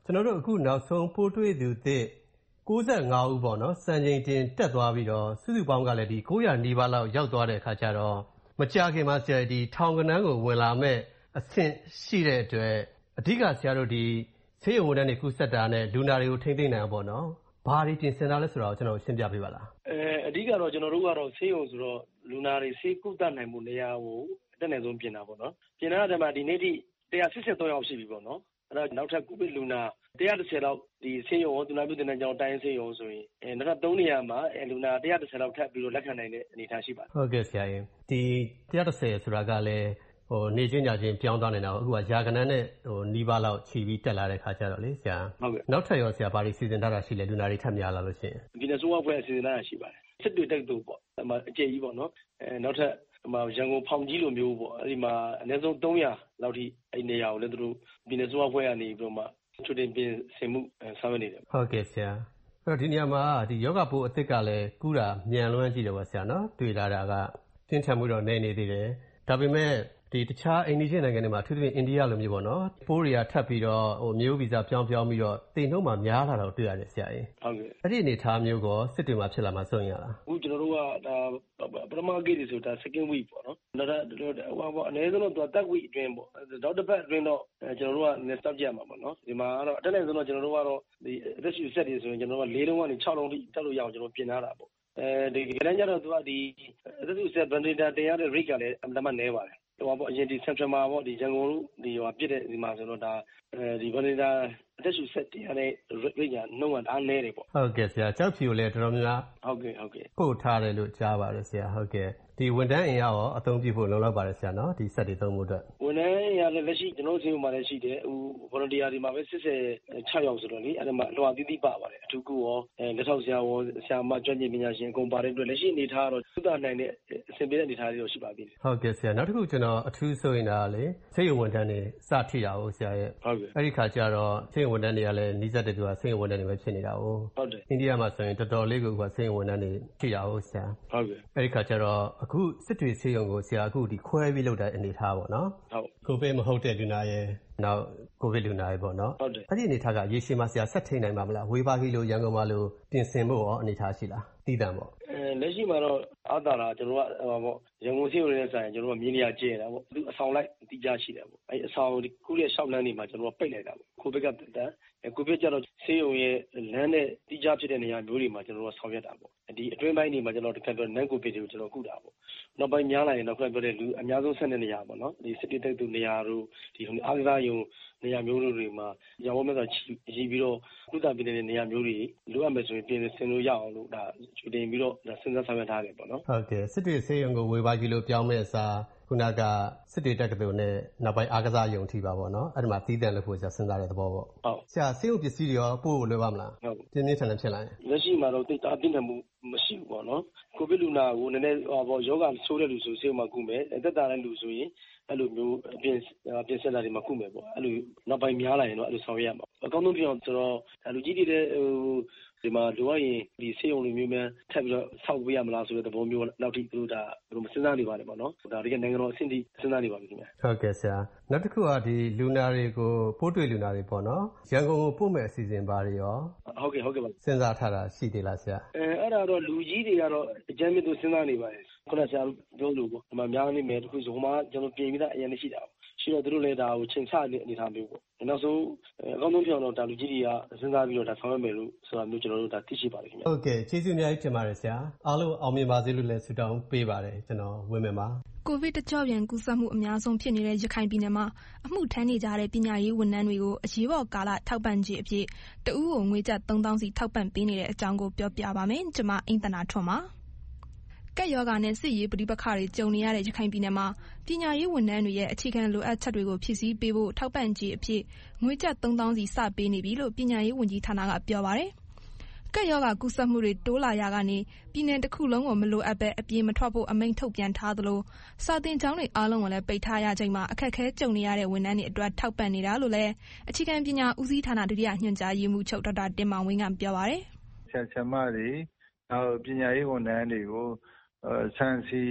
ကျွန်တော်တို့အခုနောက်ဆုံးပိုးတွေ့သူသစ်၉၅ဦးပေါ့နော်စံချိန်တင်တက်သွားပြီးတော့စုစုပေါင်းကလည်းဒီ၉၀၀နီးပါးလောက်ရောက်သွားတဲ့အခါကျတော့မကြာခင်မှာဆရာဒီထောင်ကနန်းကိုဝင်လာမဲ့အဆင့်ရှိတဲ့အတွက်အဓိကဆရာတို့ဒီဆေးရုံဝန်ထမ်းတွေကူးစက်တာနဲ့လူနာတွေကိုထိမ့်သိမ့်နိုင်အောင်ပေါ့နော်ဘာတွေပြင်ဆင်တာလဲဆိုတော့ကျွန်တော်ရှင်းပြပေးပါလားအဲအဓိကတော့ကျွန်တော်တို့ကတော့ဆေးရုံဆိုတော့လူနာတွေဆေးကုသနိုင်မှုနေရာကိုအတက်နိုင်ဆုံးပြင်တာပေါ့နော်ပြင်တာတဲ့မှာဒီနေ့ထိone hundred sixty-threeယောက်ရှိပြီပေါ့နော်အဲ့တော့နောက်ထပ်ကိုဗစ်လူနာone hundred tenလောက်ဒီဆေးရုံကိုသူနာပြုတင်တဲ့ကြောင်းတိုင်းဆေးရုံဆိုရင်အဲနောက်ထပ်threeနေရာမှာအဲလူနာone hundred tenလောက်ထပ်ပြီးတော့လက်ခံနိုင်တဲ့အနေအထားရှိပါတယ်ဟုတ်ကဲ့ဆရာရင်ဒီone hundred tenဆိုတာကလည်းဟိုနေချင်းညချင်းပြောင်းသွားနေတာအခုကရာကနန်းနဲ့ဟိုနီးပါးလောက်ခြီးပြီးတက်လာတဲ့ခါကျတော့လေဆရာဟုတ်ကဲ့နောက်ထပ်ရောဆရာဘာတွေစီစဉ်ထားတာရှိလဲလူနာတွေထပ်များလာလို့ရှိရင်ဒီနေ့ဆိုးအဖွဲ့စီစဉ်ထားတာရှိပါတယ်စစ်တွေတက်တူပေါ့အမအကျယ်ကြီးပေါ့နော်အဲနောက်ထပ်အမရန်ကုန်ဖောင်ကြီးလိုမျိုးပေါ့အဲ့ဒီမှာအနည်းဆုံးthree hundredလောက်ထိအဲ့နေရာကိုလည်းသူတို့ဒီနေ့ဆိုးအဖွဲ့ကနေပြီးတော့မှထွေတင်ပြင်ဆင်မှုဆောင်ရွက်နေတယ်ဟုတ်ကဲ့ဆရာအဲ့တော့ဒီနေရာမှာဒီယောဂပိုးအသစ်ကလည်းကူးတာမြန်လွန်းကြည့်တယ်ပေါ့ဆရာနော်တွေ့လာတာကပြင်းထန်မှုတော့နေနေသေးတယ်ဒါပေမဲ့ဒီတခြားအိန္ဒိယနိုင်ငံတွေမှာအထူးသဖြင့်အိန္ဒိယလိုမျိုးပေါ့နော်ပိုးတွေကထပ်ပြီးတော့ဟိုမျိုးဗီဇပြောင်းပြောင်းပြီးတော့တိမ်နှုံးမှာများလာတော့တွေ့ရတယ်ဆရာကြီးဟုတ်ကဲ့အဲ့ဒီအနေထားမျိုးကိုစစ်တွေမှာဖြစ်လာမှာစိုးရင်ရလားအခုကျွန်တော်တို့ကဒါပထမဂိတ်တွေဆိုတာ second week ပေါ့နော်နောက်တော့ဟိုပေါ့အနည်းဆုံးတော့ third week အတွင်းပေါ့နောက်တစ်ပတ်အတွင်းတော့ကျွန်တော်တို့က next step ကြရမှာပေါ့နော်ဒီမှာကတော့အတက်နိုင်ဆုံးတော့ကျွန်တော်တို့ကတော့ဒီအသက်ရှူဆက်တွေဆိုရင်ကျွန်တော်တို့က၄လုံးကနေ၆လုံးထိတက်လို့ရအောင်ကျွန်တော်ပြင်ထားတာပေါ့အဲဒီကလည်းကြတော့သူကဒီအသက်ရှူဆက် ventilator တင်ရတဲ့ rate ကလည်းအမှန်တမ်းနည်းပါတယ်ဟိုပေါ့အရင်ဒီ central မှာပေါ့ဒီရန်ကုန်တို့ဒီဟိုပြစ်တဲ့ဒီမှာဆိုတော့ဒါအဲဒီ ventilator အသက်ရှူဆက်တင်ရတဲ့ rate ကနှုန်းကအားနည်းတယ်ပေါ့ဟုတ်ကဲ့ဆရာကြောက်ဖြူလည်းတော်တော်များများဟုတ်ကဲ့ဟုတ်ကဲ့ပို့ထားတယ်လို့ကြားပါတယ်ဆရာဟုတ်ကဲ့ဒီဝန်ထမ်းအင်အားရောအသုံးပြုဖို့လုံလောက်ပါတယ်ဆရာနော်ဒီဆက်တွေသုံးဖို့အတွက်ဝန်ထမ်းအင်အားလည်းလက်ရှိကျွန်တော်တို့ဆေးရုံမှာလည်းရှိတယ်ဟို volunteer တွေမှာပဲsixty-sixယောက်ဆိုတော့လေအဲ့ဒါမှအလွှာသီးသီးပါပါတယ်အထူးကူရောအဲလက်ထောက်ဆရာရောဆရာမကျွမ်းကျင်ပညာရှင်အကုန်ပါတဲ့အတွက်လက်ရှိအနေထားကတော့သုတနိုင်တဲ့အဆင်ပြေတဲ့အနေထားတွေတော့ရှိပါသေးတယ်ဟုတ်ကဲ့ဆရာနောက်တစ်ခုကျွန်တော်အထူးဆိုရင်ဒါလေဆေးရုံဝန်ထမ်းတွေစထိတာဟုတ်ဆရာရဲ့ဟုတ်ကဲ့အဲ့ဒီခါကျတော့ဆေးရုံဝန်ထမ်းတွေကလည်းနီးစပ်တဲ့သူကဆေးရုံဝန်ထမ်းတွေပဲဖြစ်နေတာဟုတ်ဟုတ်တယ်အိန္ဒိယမှာဆိုရင်တော်တော်လေးကိုကဆေးရုံဝန်ထမ်းတွေထိတာဟုတ်ဆရာဟုတ်ကဲ့အဲ့ဒီခါကျတော့အခုစစ်တွေဆေးရုံကိုဆရာအခုဒီခွဲပြီးလုပ်တဲ့အနေထားပေါ့နော်ဟုတ်ကိုဗစ်မဟုတ်တဲ့လူနာရဲ့နောက်ကိုဗစ်လူနာရဲ့ပေါ့နော်ဟုတ်တယ်အဲ့ဒီအနေထားကရေရှည်မှာဆရာဆက်ထိန်နိုင်ပါမလားဝေဘာဂီလိုရန်ကုန်မှာလိုပြင်ဆင်ဖို့ရောအနေထားရှိလားတည်တံ့ပေါ့အဲလက်ရှိမှာတော့အားတာလားကျွန်တော်ကဟိုပေါ့ရန်ကုန်ဆေးရုံနဲ့ဆိုင်ကျွန်တော်ကမြင်းနေရကျဲတာပေါ့သူအဆောင်လိုက်တိကျရှိတယ်ပေါ့အဲအဆောင်ခုရဲ့ရှောက်လန်းနေမှာကျွန်တော်ကပိတ်လိုက်တာပေါ့ကိုဗစ်ကတန်အဲကိုဗစ်ကျတော့ဆေးရုံရဲ့လမ်းနဲ့တိကျဖြစ်တဲ့နေရာမျိုးတွေမှာကျွန်တော်ကဆောင်ရွက်တာပေါ့ဒီအတွင်းပိုင်းတွေမှာကျွန်တော်တစ်ခါပြောနန်ကိုဗစ်တွေကိုကျွန်တော်ကုတာပေါ့နောက်ပိုင်းများလာရင်တော့ခက်ပြောတဲ့လူအများဆုံးဆက်တဲ့နေရာပေါ့နော်ဒီစစ်တေးတက်သူနေရာတို့ဒီအားကစားယုံနေရာမျိုးတွေမှာရောင်းဝယ်မဲ့ဆိုရေးပြီးတော့ကုသပေးတဲ့နေရာမျိုးတွေလိုအပ်မယ်ဆိုရင်ပြင်ဆင်လို့ရအောင်လို့ဒါချူတင်ပြီးတော့ဒါစဉ်းစားဆောင်ရွက်ထားတယ်ပေါ့နော်ဟုတ်ကဲ့စစ်တွေဆေးရုံကိုဝေဘာကြီးလို့ပြောင်းမဲ့အစားခုနကစစ်တွေတက္ကသိုလ်နဲ့နောက်ပိုင်းအားကစားယုံထိပါပေါ့နော်အဲ့ဒီမှာသီးသန့်လို့ဖို့ဆရာစဉ်းစားတဲ့သဘောပေါ့ဟုတ်ဆရာဆေးရုံပစ္စည်းတွေရောပို့ဖို့လွယ်ပါမလားဟုတ်ပြင်းပြင်းထန်ထန်ဖြစ်လာရင်လက်ရှိမှာတော့တိတ်တာပြင်းထန်မှုမရှိဘူးပေါ့နော်ကိုဗစ်လူနာကိုနည်းနည်းဟောပေါ့ယောဂဆိုးတဲ့လူဆိုဆေးရုံမှာကုမယ်အသက်တာတဲ့လူဆိုရင်အဲ့လိုမျိုးအပြင်ပြင်ဆက်တာတွေမှာကုမယ်ပေါ့အဲ့လိုနောက်ပိုင်းများလာရင်တော့အဲ့လိုဆောင်ရွက်ရမှာအကောင်းဆုံးပြောဆိုတော့လူကြီးတွေတဲ့ဟိုဒီမှာလိုအပ်ရင်ဒီဆေးရုံလိုမျိုးများထပ်ပြီးတော့ဆောက်ပေးရမလားဆိုတဲ့သဘောမျိုးနောက်ထိသူတို့ဒါဘယ်လိုမစဉ်းစားနေပါနဲ့ပေါ့နော်ဒါတွေကနိုင်ငံတော်အဆင့်ထိစဉ်းစားနေပါပြီခင်ဗျဟုတ်ကဲ့ဆရာနောက်တစ်ခုကဒီလူနာတွေကိုပိုးတွေ့လူနာတွေပေါ့နော်ရန်ကုန်ကိုပို့မဲ့အစီအစဉ်ပါတွေရောဟုတ်ကဲ့ဟုတ်ကဲ့ပါစဉ်းစားထားတာရှိသေးလားဆရာအဲအဲ့ဒါတော့လူကြီးတွေကတော့အကြမ်းမြင့်သူစဉ်းစားနေပါတယ်ခုနဆရာပြောလို့ပေါ့ဒီမှာများနေမယ်တခုဆိုဟိုမှာကျွန်တော်ပြင်ပြီးသားအရင်ရှိတာရှိတော့သူတို့လည်းဒါကိုချိန်ဆတဲ့အနေအထားမျိုးပေါ့နောက်ဆုံးအကောင်းဆုံးပြောတော့ဒါလူကြီးတွေကစဉ်းစားပြီးတော့ဒါဆောင်ရွက်မယ်လို့ဆိုတာမျိုးကျွန်တော်တို့ဒါသိရှိပါတယ်ခင်ဗျဟုတ်ကဲ့ကျေးဇူးအများကြီးတင်ပါတယ်ဆရာအားလုံးအောင်မြင်ပါစေလို့လည်းဆုတောင်းပေးပါတယ်ကျွန်တော်ဝင်းမယ်ပါကိုဗစ်တကျော့ပြန်ကူးစက်မှုအများဆုံးဖြစ်နေတဲ့ရခိုင်ပြည်နယ်မှာအမှုထမ်းနေကြတဲ့ပညာရေးဝန်ထမ်းတွေကိုအရေးပေါ်ကာလထောက်ပံ့ကြေးအဖြစ်တဦးကိုငွေကျပ်သုံးသောင်းစီထောက်ပံ့ပေးနေတဲ့အကြောင်းကိုပြောပြပါမယ်ကျွန်မအိမ့်သနာထွန်းပါကပ်ရောဂါနဲ့စစ်ရေးပဋိပက္ခတွေကြုံနေရတဲ့ရခိုင်ပြည်နယ်မှာပညာရေးဝန်ထမ်းတွေရဲ့အခြေခံလိုအပ်ချက်တွေကိုဖြည့်ဆည်းပေးဖို့ထောက်ပံ့ကြေးအဖြစ်ငွေကျပ်သုံးသောင်းစီစပေးနေပြီလို့ပညာရေးဝန်ကြီးဌာနကပြောပါတယ်။ကပ်ရောဂါကူးစက်မှုတွေတိုးလာရာကနေပြည်နယ်တစ်ခုလုံးကိုမလိုအပ်ဘဲအပြေးမထွက်ဖို့အမိန့်ထုတ်ပြန်ထားသလိုစာသင်ကျောင်းတွေအားလုံးကိုလည်းပိတ်ထားရချိန်မှာအခက်အခဲကြုံနေရတဲ့ဝန်ထမ်းတွေအတွက်ထောက်ပံ့နေတာလို့လည်းအခြေခံပညာဦးစီးဌာနဒုတိယညွှန်ကြားရေးမှူးချုပ်ဒေါက်တာတင်မောင်ဝင်းကပြောပါတယ်။ဆရာဆရာမတွေနောက်ပညာရေးဝန်ထမ်းတွေကိုဆန်စီ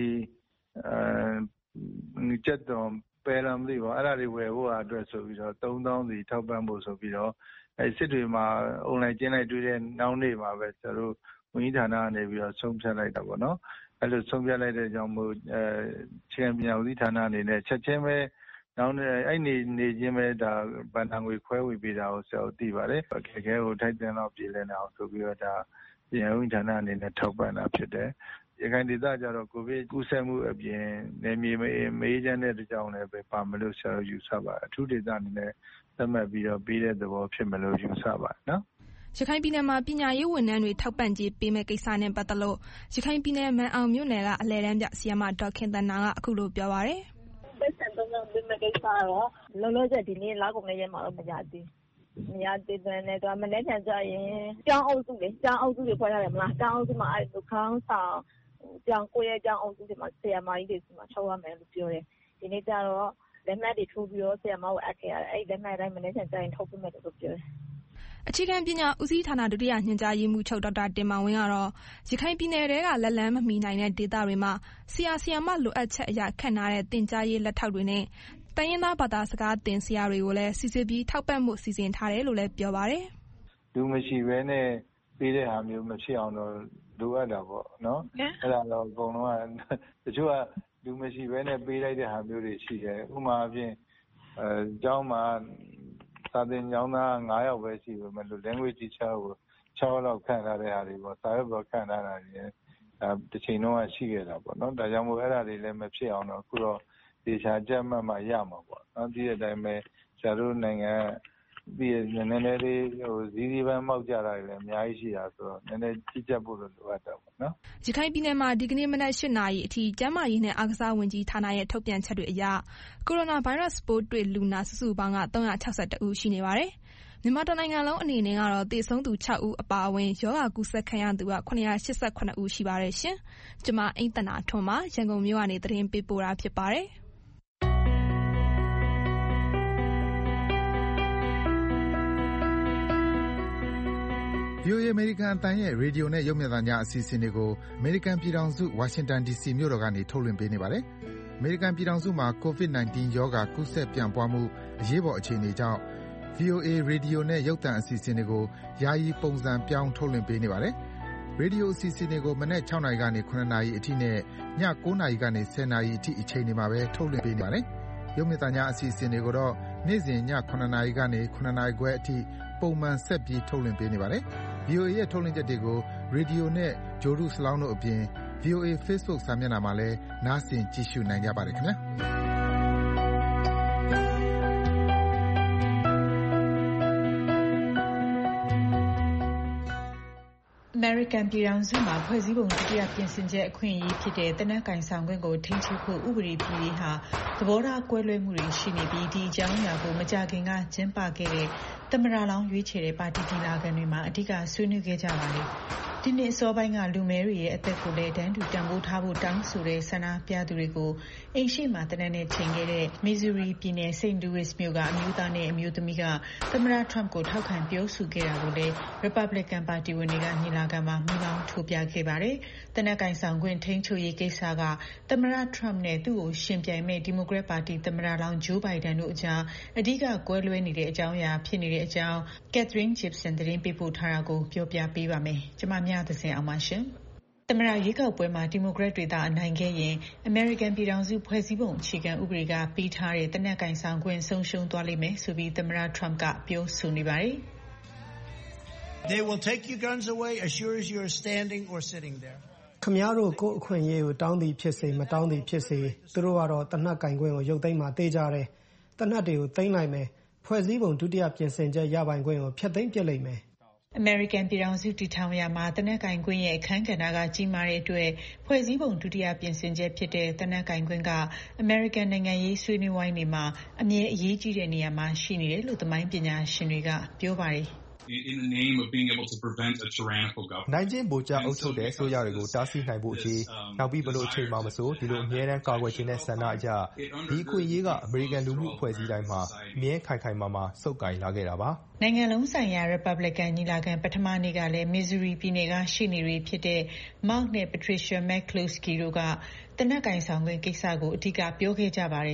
အဲကြက်သွန်ပဲလာမသိပါအဲ့ဒါတွေဝယ်ဖို့အတွက်ဆိုပြီးတော့သုံးသောင်းစီထောက်ပံ့ဖို့ဆိုပြီးတော့အဲစစ်တွေမှာအုံလိုက်ကျင်းလိုက်တွေ့တဲ့နောက်နေ့မှာပဲကျွန်တော်တို့ဝန်ကြီးဌာနကနေပြီးတော့ဆုံးဖြတ်လိုက်တာပေါ့နော်အဲ့လိုဆုံးဖြတ်လိုက်တဲ့ကြောင့်မို့အဲချင်းပြည်နယ်ဦးစီးဌာနအနေနဲ့ချက်ချင်းပဲနောက်နေ့အဲ့နေနေချင်းပဲဒါဗန်တန်ငွေခွဲဝေပေးတာကိုဆရာတို့သိပါတယ်အခက်အခဲကိုထိုက်တန်တော့ပြည်လဲနေအောင်ဆိုပြီးတော့ဒါပြည်နယ်ဦးဌာနအနေနဲ့ထောက်ပံ့တာဖြစ်တယ်ရခိုင်ဒေသကျတော့ကိုဗစ်ကူးစက်မှုအပြင်နေမြေမေးချမ်းတဲ့ကြောင့်လည်းပဲပါမလို့ဆရာတို့ယူဆပါအထူးဒေသအနေနဲ့သတ်မှတ်ပြီးတော့ပြီးတဲ့သဘောဖြစ်မလို့ယူဆပါနော်ရခိုင်ပြည်နယ်မှာပညာရေးဝန်ထမ်းတွေထောက်ပံ့ကြေးပေးမဲ့ကိစ္စနဲ့ပတ်သက်လို့ရခိုင်ပြည်နယ်မန်အောင်မြို့နယ်ကအလဲတန်းပြဆီယမဒေါက်ခင်တနာကအခုလိုပြောပါရယ်ပတ်စံတော့ပေးမဲ့ကိစ္စတော့လုံးလုံးချက်ဒီနေ့လောက်ကုန်နေရမှာတော့မရသေးမရသေးတယ်နဲ့တော့မနေ့ကကြရင်ကျောင်းအုပ်စုလေကျောင်းအုပ်စုတွေဖွဲ့ရတယ်မလားကျောင်းအုပ်စုမှာအဲ့လိုခေါင်းဆောင်ကျောင်းကိုရဲ့ကျောင်းအုပ်စုတွေမှာဆရာမကြီးတွေစီမှာထုတ်ရမယ်လို့ပြောတယ်ဒီနေ့ကျတော့လက်မှတ်တွေထိုးပြီးတော့ဆရာမကိုအပ်ခဲ့ရတယ်အဲ့လက်မှတ်တိုင်းမနေ့ကကြရင်ထုတ်ပေးမယ်လို့ပြောတယ်အခြေခံပညာဦးစီးဌာနဒုတိယညွှန်ကြားရေးမှူးချုပ်ဒေါက်တာတင်မောင်ဝင်းကတော့ရခိုင်ပြည်နယ်ထဲကလက်လန်းမမီနိုင်တဲ့ဒေသတွေမှာဆရာဆရာမလိုအပ်ချက်အရခန့်ထားတဲ့တင်ကြားရေးလက်ထောက်တွေနဲ့တိုင်းရင်းသားဘာသာစကားသင်ဆရာတွေကိုလည်းစီစစ်ပြီးထောက်ပံ့မှုစီစဉ်ထားတယ်လို့လည်းပြောပါတယ်။လူမရှိဘဲနဲ့ပေးတဲ့ဟာမျိုးမဖြစ်အောင်တော့လိုအပ်တာပေါ့နော်။အဲ့ဒါတော့အကုန်လုံးကတချို့ကလူမရှိဘဲနဲ့ပေးလိုက်တဲ့ဟာမျိုးတွေရှိတယ်။ဥပမာအဖြစ်အဲကျောင်းမှာစာသင်ကျောင်းသား၅ယောက်ပဲရှိပေမဲ့လို့ language teacher ကို၆ယောက်လောက်ခန့်ထားတဲ့ဟာတွေပေါ့စာရွက်ပေါ်ခန့်ထားတာတွေအဲတစ်ချိန်လုံးကရှိခဲ့တာပေါ့နော်ဒါကြောင့်မို့အဲ့ဒါတွေလည်းမဖြစ်အောင်တော့အခုတော့ဒေချာကြက်မှတ်မှရမှာပေါ့နော်ဒီတဲ့အတိုင်းပဲဆရာတို့နိုင်ငံပြီးနည်းနည်းလေးဟိုဇီးဇီးပန်းမောက်ကြတာတွေလည်းအများကြီးရှိတာဆိုတော့နည်းနည်းကြည့်ကြဖို့လိုအပ်တာပေါ့နော်ရခိုင်ပြည်နယ်မှာဒီကနေ့မနက်၈နာရီအထိကျန်းမာရေးနဲ့အားကစားဝန်ကြီးဌာနရဲ့ထုတ်ပြန်ချက်တွေအရကိုရိုနာဗိုင်းရပ်စ်ပိုးတွေ့လူနာစုစုပေါင်းက၃၆၁ဦးရှိနေပါတယ်မြန်မာတိုင်းနိုင်ငံလုံးအနေနဲ့ကတော့သေဆုံးသူ၆ဦးအပါအဝင်ရောဂါကူးစက်ခံရသူက၇၈၈ဦးရှိပါတယ်ရှင်။ကျွန်မအိမ့်သန္တာထွန်းပါရန်ကုန်မြို့ကနေသတင်းပေးပို့တာဖြစ်ပါတယ်။ဗီအိုအေ အမေရိကန်အသံရဲ့ရေဒီယိုနဲ့ရုပ်မြင်သံကြားအစီအစဉ်တွေကိုအမေရိကန်ပြည်ထောင်စုဝါရှင်တန်ဒီစီမြို့တော်ကနေထုတ်လွှင့်ပေးနေပါတယ်။အမေရိကန်ပြည်ထောင်စုမှာ ကိုဗစ် ၁၉ ရောဂါကူးစက်ပြန့်ပွားမှုအရေးပေါ်အခြေအနေကြောင့် ဗီအိုအေရေဒီယိုနဲ့ရုပ်သံအစီအစဉ်တွေကိုယာယီပုံစံပြောင်းထုတ်လွှင့်ပေးနေပါတယ်။ရေဒီယိုအစီအစဉ်တွေကိုမနက်၆နာရီကနေ၇နာရီအထိနဲ့ည၉နာရီကနေ၁၀နာရီအထိအချိန်တွေမှာပဲထုတ်လွှင့်ပေးနေပါတယ်။ရုပ်မြင်သံကြားအစီအစဉ်တွေကိုတော့နေ့စဉ်ည၇နာရီကနေ၇နာရီခွဲအထိပုံမှန်ဆက်ပြီးထုတ်လွှင့်ပေးနေပါတယ်။ ဗီအိုအေရဲ့ထုတ်လွှင့်ချက်တွေကိုရေဒီယိုနဲ့ဂျိုဒုစလောင်းတို့အပြင် ဗီအိုအေ Facebook စာမျက်နှာမှာလည်းနားဆင်ကြည့်ရှုနိုင်ကြပါတယ်ခင်ဗျာ။အမေရိကန်ပြည်ထောင်စုမှာဖွဲ့စည်းပုံဒုတိယပြင်ဆင်ချက်အခွင့်အရေးဖြစ်တဲ့သေနတ်ကိုင်ဆောင်ခွင့်ကိုထိန်းချုပ်ဖို့ဥပဒေပြုရေးဟာသဘောထားကွဲလွဲမှုတွေရှိနေပြီးဒီအကြောင်းအရာကိုမကြာခင်ကကျင်းပခဲ့တဲ့သမ္မတလောင်းရွေးချယ်တဲ့ပါတီကြီးလာခံတွေမှာအဓိကဆွေးနွေးခဲ့ကြပါတယ်။ဒီနေ့အစောပိုင်းကလူမဲတွေရဲ့အသက်ကိုလည်းတန်းတူတန်ဖိုးထားဖို့တောင်းဆိုတဲ့ဆန္ဒပြသူတွေကိုအိမ်ရှိမှတနက်နေ့ချိန်ခဲ့တဲ့မီဇူရီပြည်နယ်စိန့်လူးဝစ်မြို့ကအမျိုးသားနဲ့အမျိုးသမီးကသမ္မတထရမ့်ကိုထောက်ခံပြောဆိုခဲ့တာကိုလည်းရီပတ်ဘလစ်ကန်ပါတီဝင်တွေကညီလာခံမှာမိမောင်းထိုးပြခဲ့ပါတယ်။တနက်ကင်ဆောင်ခွင့်ထိန်းချုပ်ရေးကိစ္စကသမ္မတထရမ့်နဲ့သူ့ကိုရှင်ပြိုင်မဲ့ဒီမိုကရက်ပါတီသမ္မတလောင်းဂျိုးဘိုင်ဒန်တို့အကြားအဓိကကွဲလွဲနေတဲ့အကြောင်းအရာဖြစ်နေတဲ့အကြောင်း Catherine Gibson သတင်းပေးပို့ထားတာကိုပြောပြပေးပါမယ်။ကျွန်မမြသစင်အောင်ပါရှင်။သမ္မတရွေးကောက်ပွဲမှာဒီမိုကရက်တွေသာအနိုင်ခဲ့ရင်အမေရိကန်ပြည်ထောင်စုဖွဲ့စည်းပုံအခြေခံဥပဒေကပေးထားတဲ့တနက်ကင်ဆောင်ခွင့်ဆုံးရှုံးသွားလိမ့်မယ်ဆိုပြီးသမ္မတထရမ့်ကပြောဆိုနေပါတယ်။ They will take your guns away as sure as you're standing or sitting there. ခင်ဗျားတို့ကိုယ်အခွင့်အရေးကိုတောင်းသည်ဖြစ်စေမတောင်းသည်ဖြစ်စေသူတို့ကတော့တနက်ကင်ခွင့်ကိုရုပ်သိမ်းမှတေးကြတယ်။တနက်တွေကိုသိမ်းလိုက်မယ်။ဖွဲ့စည်းပုံဒုတိယပြင်ဆင်ချက်ရပိုင်ခွင့်ကိုဖျက်သိမ်းပစ်လိုက်မယ်။အမေရိကန်ပြည်ထောင်စုတည်ထောင်ရာမှာတနက်ကင်ခွင့်ရဲ့အခန်းကဏ္ဍကကြီးမားတဲ့အတွက်ဖွဲ့စည်းပုံဒုတိယပြင်ဆင်ချက်ဖြစ်တဲ့တနက်ကင်ခွင့်ကအမေရိကန်နိုင်ငံရေးဆွေးနွေးဝိုင်းတွေမှာအမြဲအရေးကြီးတဲ့နေရာမှာရှိနေတယ်လို့သမိုင်းပညာရှင်တွေကပြောပါတယ်။ in the name of being able to prevent a tyrannical government နိုင်ကျင့်ဗိုလ်ကျအုပ်ချုပ်တဲ့အစိုးရတွေကိုတားဆီးနိုင်ဖို့အရေးနောက်ပြီးဘလို့အချိန်မှမဆိုဒီလိုအမြဲတမ်းကာကွယ်ခြင်းနဲ့ဆန္ဒအရဒီအခွင့်အရေးကအမေရိကန်လူမှုအဖွဲ့အစည်းတိုင်းမှာအမြဲခိုင်ခိုင်မာမာစုပ်ကိုင်လာခဲ့တာပါနိုင်ငံလုံးဆိုင်ရာ Republican ညီလာခံပထမနေ့ကလည်း Missouri ပြည်နယ်ကရှေ့နေတွေဖြစ်တဲ့ Mark နဲ့ Patricia McCloskey တို့ကတနက်ကင်ဆောင်ခွင့်ကိစ္စကိုအဓိကပြောခဲ့ကြပါတယ်။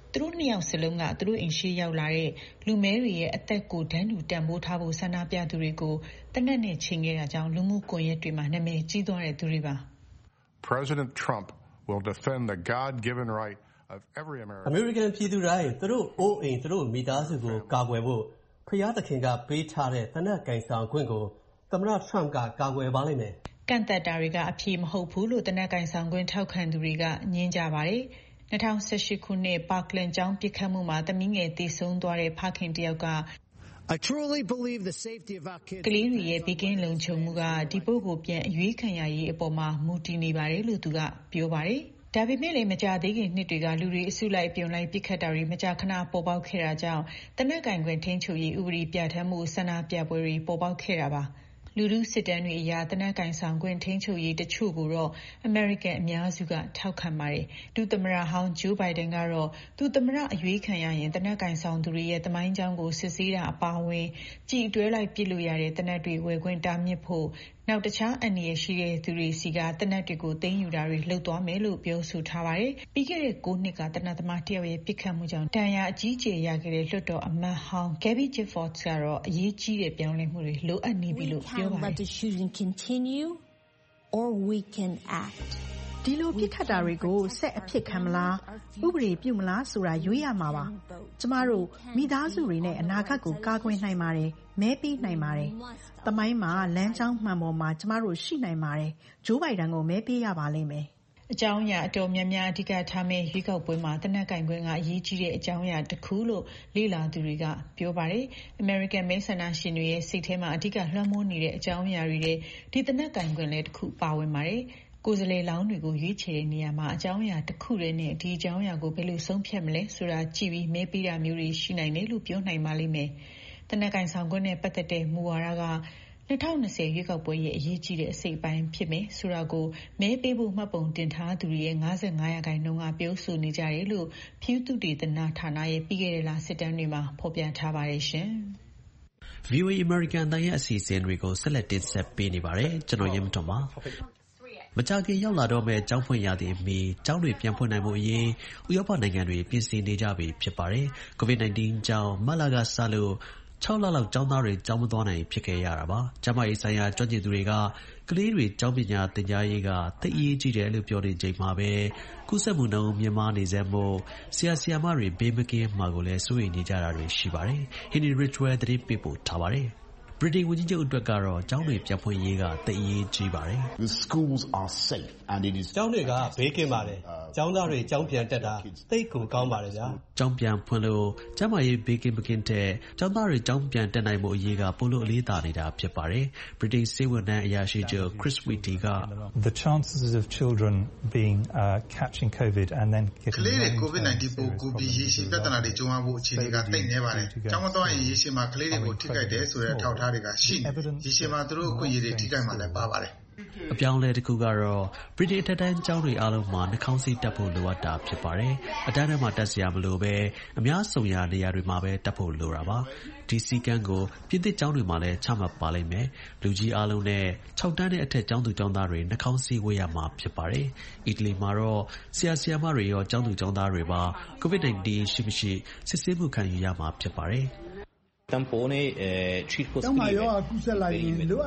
သူတို့နှစ်ယောက်စလုံးကသူတို့အိမ်ရှိရောက်လာတဲ့လူမဲတွေရဲ့အသက်ကိုတန်းတူတန်ဖိုးထားဖို့ဆန္ဒပြသူတွေကိုတနက်နဲ့ချိန်ခဲ့တာကြောင့်လူမှုကွန်ရက်တွေမှာနာမည်ကြီးသွားတဲ့သူတွေပါ President Trump will defend the God-given right of every American. အမေရိကန်ပြည်သူတိုင်းသူတို့အိုးအိမ်သူတို့မိသားစုကိုကာကွယ်ဖို့ဖျားသခင်ကပေးထားတဲ့တနက်ကင်ဆောင်ခွင့်ကိုသမ္မတ Trump ကကာကွယ်ပါလိမ့်မယ်ကန့်သက်တာတွေကအပြည့်မဟုတ်ဘူးလို့တနက်ကင်ဆောင်ခွင့်ထောက်ခံသူတွေကညင်းကြပါတယ်၂၀၁၈ခုနှစ်ပါကလင်ကျောင်းပစ်ခတ်မှုမှာသမီးငယ်သေဆုံးသွားတဲ့ဖခင်တယောက်က I truly believe the safety of our kids ကလေးတွေရဲ့ဘေးကင်းလုံခြုံမှုကဒီပုဂ္ဂိုလ်ပြန်အရွေးခံရရေးအပေါ်မှာမူတည်နေပါတယ်လို့သူကပြောပါတယ်ဒါပေမဲ့လည်းမကြသေးခင်နှစ်တွေကလူတွေအစုလိုက်ပြုံလိုက်ပြစ်ခတ်တာတွေမကြာခဏပေါ်ပေါက်ခဲ့တာကြောင့်တနက်ကင်ခွင့်ထိန်းချုပ်ရေးဥပဒေပြဋ္ဌာန်းမှုဆန္ဒပြပွဲတွေပေါ်ပေါက်ခဲ့တာပါလူလူစစ်တမ်းတွေအရတနက်ကင်ဆောင်ခွင့်ထိန်းချုပ်ရေးတချို့ကိုတော့အမေရိကန်အများစုကထောက်ခံပါတယ်။ဒုသမ္မတဟောင်းဂျိုးဘိုင်ဒန်ကတော့သူသမ္မတအရွေးခံရရင်တနက်ကင်ဆောင်သူတွေရဲ့သမိုင်းကြောင်းကိုစစ်ဆေးတာအပါအဝင်ကြည်တွဲလိုက်ပြစ်လို့ရတဲ့တနက်တွေဝယ်ခွင့်တားမြစ်ဖို့နောက်တခြားအန္တရာယ်ရှိတဲ့သူတွေစီကတနက်တွေကိုသိမ်းယူတာတွေလုပ်သွားမယ်လို့ပြောဆိုထားပါတယ်။ပြီးခဲ့တဲ့၉နှစ်ကတနက်သမားတယောက်ရဲ့ပြစ်ခတ်မှုကြောင့်တန်ရာအကြီးကျယ်ရခဲ့တဲ့လွှတ်တော်အမတ်ဟောင်း Gabby Giffords ကတော့အရေးကြီးတဲ့ပြောင်းလဲမှုတွေလိုအပ်နေပြီလို့ပြောပါတယ်။ The shooting continue or we can act ဒီလိုပြစ်ခတ်တာတွေကိုဆက်အဖြစ်ခံမလားဥပဒေပြုမလားဆိုတာရွေးရမှာပါကျမတို့မိသားစုတွေနဲ့အနာဂတ်ကိုကာကွယ်နိုင်ပါတယ်မဲပေးနိုင်ပါတယ်သမိုင်းမှာလမ်းကြောင်းမှန်ပေါ်မှာကျမတို့ရှိနိုင်ပါတယ်ဂျိုးဘိုင်ဒန်ကိုမဲပေးရပါလိမ့်မယ်အကြောင်းအရာအတော်များများအဓိကထားမဲ့ရွေးကောက်ပွဲမှာတနက်ကင်ခွင့်ကအရေးကြီးတဲ့အကြောင်းအရာတစ်ခုလို့လေ့လာသူတွေကပြောပါတယ်။ American မဲဆန္ဒရှင်တွေရဲ့စိတ်ထဲမှာအဓိကလွှမ်းမိုးနေတဲ့အကြောင်းအရာတွေတဲ့ဒီတနက်ကင်ခွင့်လည်းတစ်ခုပါဝင်ပါတယ်။ကိုယ်စားလှယ်လောင်းတွေကိုရွေးချယ်တဲ့နေရာမှာအကြောင်းအရာတစ်ခုတည်းနဲ့ဒီအကြောင်းအရာကိုဘယ်လိုဆုံးဖြတ်မလဲဆိုတာကြည့်ပြီးမဲပေးတာမျိုးတွေရှိနိုင်တယ်လို့ပြောနိုင်ပါလိမ့်မယ်။တနက်ကင်ဆောင်ခွင့်နဲ့ပတ်သက်တဲ့မူဝါဒက၂၀၂၀ရွေးကောက်ပွဲရဲ့အရေးကြီးတဲ့အစိတ်ပိုင်းဖြစ်မယ်ဆိုတာကိုမဲပေးဖို့မှတ်ပုံတင်ထားသူတွေရဲ့၅၅ရာခိုင်နှုန်းကပြောဆိုနေကြတယ်လို့ Pew သုတေသနဌာနရဲ့ပြီးခဲ့တဲ့လစစ်တမ်းတွေမှာဖော်ပြထားပါတယ်ရှင်။ ဗွီအိုအေ American အသံရဲ့အစီအစဉ်တွေကိုဆက်လက်တင်ဆက်ပေးနေပါတယ်ကျွန်တော်ရဲမထွန်းပါမကြာခင်ရောက်လာတော့မဲ့ကျောင်းဖွင့်ရသည့်အမီကျောင်းတွေပြန်ဖွင့်နိုင်မှုအရေးဥရောပနိုင်ငံတွေပြင်ဆင်နေကြပြီဖြစ်ပါတယ်။ ကိုဗစ် ၁၉ ကြောင့်မတ်လကစလို့၆လလောက်ကျောင်းသားတွေကျောင်းမသွားနိုင်ဖြစ်ခဲ့ရတာပါ။ကျန်းမာရေးဆိုင်ရာကျွမ်းကျင်သူတွေကကလေးတွေကျောင်းပညာသင်ကြားရေးကသိအရေးကြီးတယ်လို့ပြောနေချိန်မှာပဲကူးစက်မှုနှုန်းမြင့်မားနေစေမို့ဆရာဆရာမတွေဘေးမကင်းမှာကိုလည်းစိုးရိမ်နေကြတာတွေရှိပါတယ်။ Henry Ridgwell သတင်းပေးပို့ထားပါတယ်။ဗြိတိန်ဝန်ကြီးချုပ်အတွက်ကတော့ကျောင်းတွေပြန်ဖွင့်ရေးကသိအရေးကြီးပါတယ်။ The schools are safe and it is ကျောင်းတွေကဘေးကင်းပါတယ်။ကျောင်းသားတွေကျောင်းပြန်တက်တာသိကိုကောင်းပါတယ်ဗျာ။ကျောင်းပြန်ဖွင့်လို့ကျန်းမာရေးဘေးကင်းမကင်းတဲ့ကျောင်းသားတွေကျောင်းပြန်တက်နိုင်မှုအရေးကပိုလို့အလေးသာနေတာဖြစ်ပါတယ်။ဗြိတိန်စေဝန်ထမ်းအရာရှိချုပ် Chris Whitty က The chances of children being uh, catching COVID and then getting ကလေးတွေ ကိုဗစ် ၁၉ ပိုးကူးပြီးရေရှည်ပြဿနာတွေကြုံရဖို့အခြေအနေကသိနေပါတယ်။ကျောင်းမသွားရင်ရေရှည်မှာကလေးတွေကိုထိခိုက်တယ်ဆိုတဲ့အထောက်အထားတွေကရှိနေ။ရေရှည်မှာသူတို့အခွင့်အရေးတွေထိခိုက်မှာလည်းပါပါတယ်။အပြောင်းလဲတစ်ခုကတော့ဗြိတိန်အထက်တန်းကျောင်းတွေအားလုံးမှာနှာခေါင်းစည်းတပ်ဖို့လိုအပ်တာဖြစ်ပါတယ်။အတန်းထဲမှာတက်စရာမလိုပဲအများဆုံရာနေရာတွေမှာပဲတက်ဖို့လိုတာပါ။ဒီစည်းကမ်းကိုပြည်သစ်ကျောင်းတွေမှာလည်းချမှတ်ပါလိမ့်မယ်။လူကြီးအားလုံးနဲ့၆တန်းနဲ့အထက်ကျောင်းသူကျောင်းသားတွေနှာခေါင်းစည်းဝတ်ရမှာဖြစ်ပါတယ်။အီတလီမှာတော့ဆရာဆရာမတွေရောကျောင်းသူကျောင်းသားတွေပါကိုဗစ် ၁၉ ရှိမရှိစစ်ဆေးမှုခံယူရမှာဖြစ်ပါတယ်။ tampone eh, circoscrive per il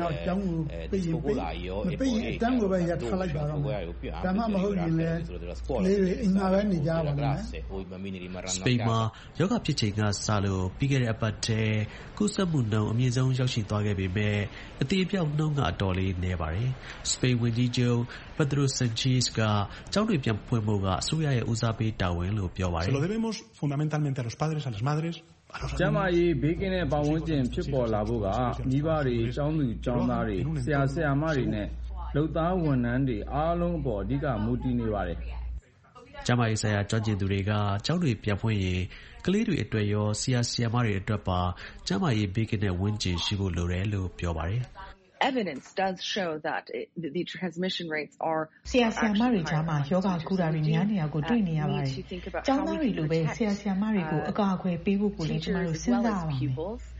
eh, sfogolaio e poi sfogolaio più ampio della scuola classe o i bambini rimarranno a casa ယောဂဖြစ်ချိန်ကစလို့ပြီးခဲ့တဲ့အပတ်တည်းကုသမှုနှုန်းအမြင့်ဆုံးရောက်ရှိသွားခဲ့ပေမဲ့အသေးပြောက်နှုန်းကအတော်လေးနည်းပါတယ်။စပိန်ဝန်ကြီးချုပ် Pedro Sánchez ကကျောင်းတွေပြန်ဖွင့်ဖို့ကအစိုးရရဲ့ဦးစားပေးတာဝန်လို့ပြောပါတယ်။ Se lo debemos fundamentalmente a los padres, a las madres ကျန်းမာရေးဘေးကင်းတဲ့ပတ်ဝန်းကျင်ဖြစ်ပေါ်လာဖို့ကမိဘတွေကျောင်းသူကျောင်းသားတွေဆရာဆရာမတွေနဲ့လုပ်သားဝန်ထမ်းတွေအားလုံးအပေါ်အဓိကမူတည်နေပါတယ်ကျန်းမာရေးဆိုင်ရာကျွမ်းကျင်သူတွေကကျောင်းတွေပြန်ဖွင့်ရင်ကလေးတွေအတွက်ရောဆရာဆရာမတွေအတွက်ပါကျန်းမာရေးဘေးကင်းတဲ့ဝန်းကျင်ရှိဖို့လိုတယ်လို့ပြောပါတယ် Evidence does show that it, the, the transmission rates are ဆရာဆရာမတွေကြားမှာယောဂကူတာတွေများနေတာကိုတွေ့နေရပါတယ်။ကျောင်းသားတွေလိုပဲဆရာဆရာမတွေကိုအကာအကွယ်ပေးဖို့ကိုလည်းကျမတို့စဉ်းစားရပါမယ်။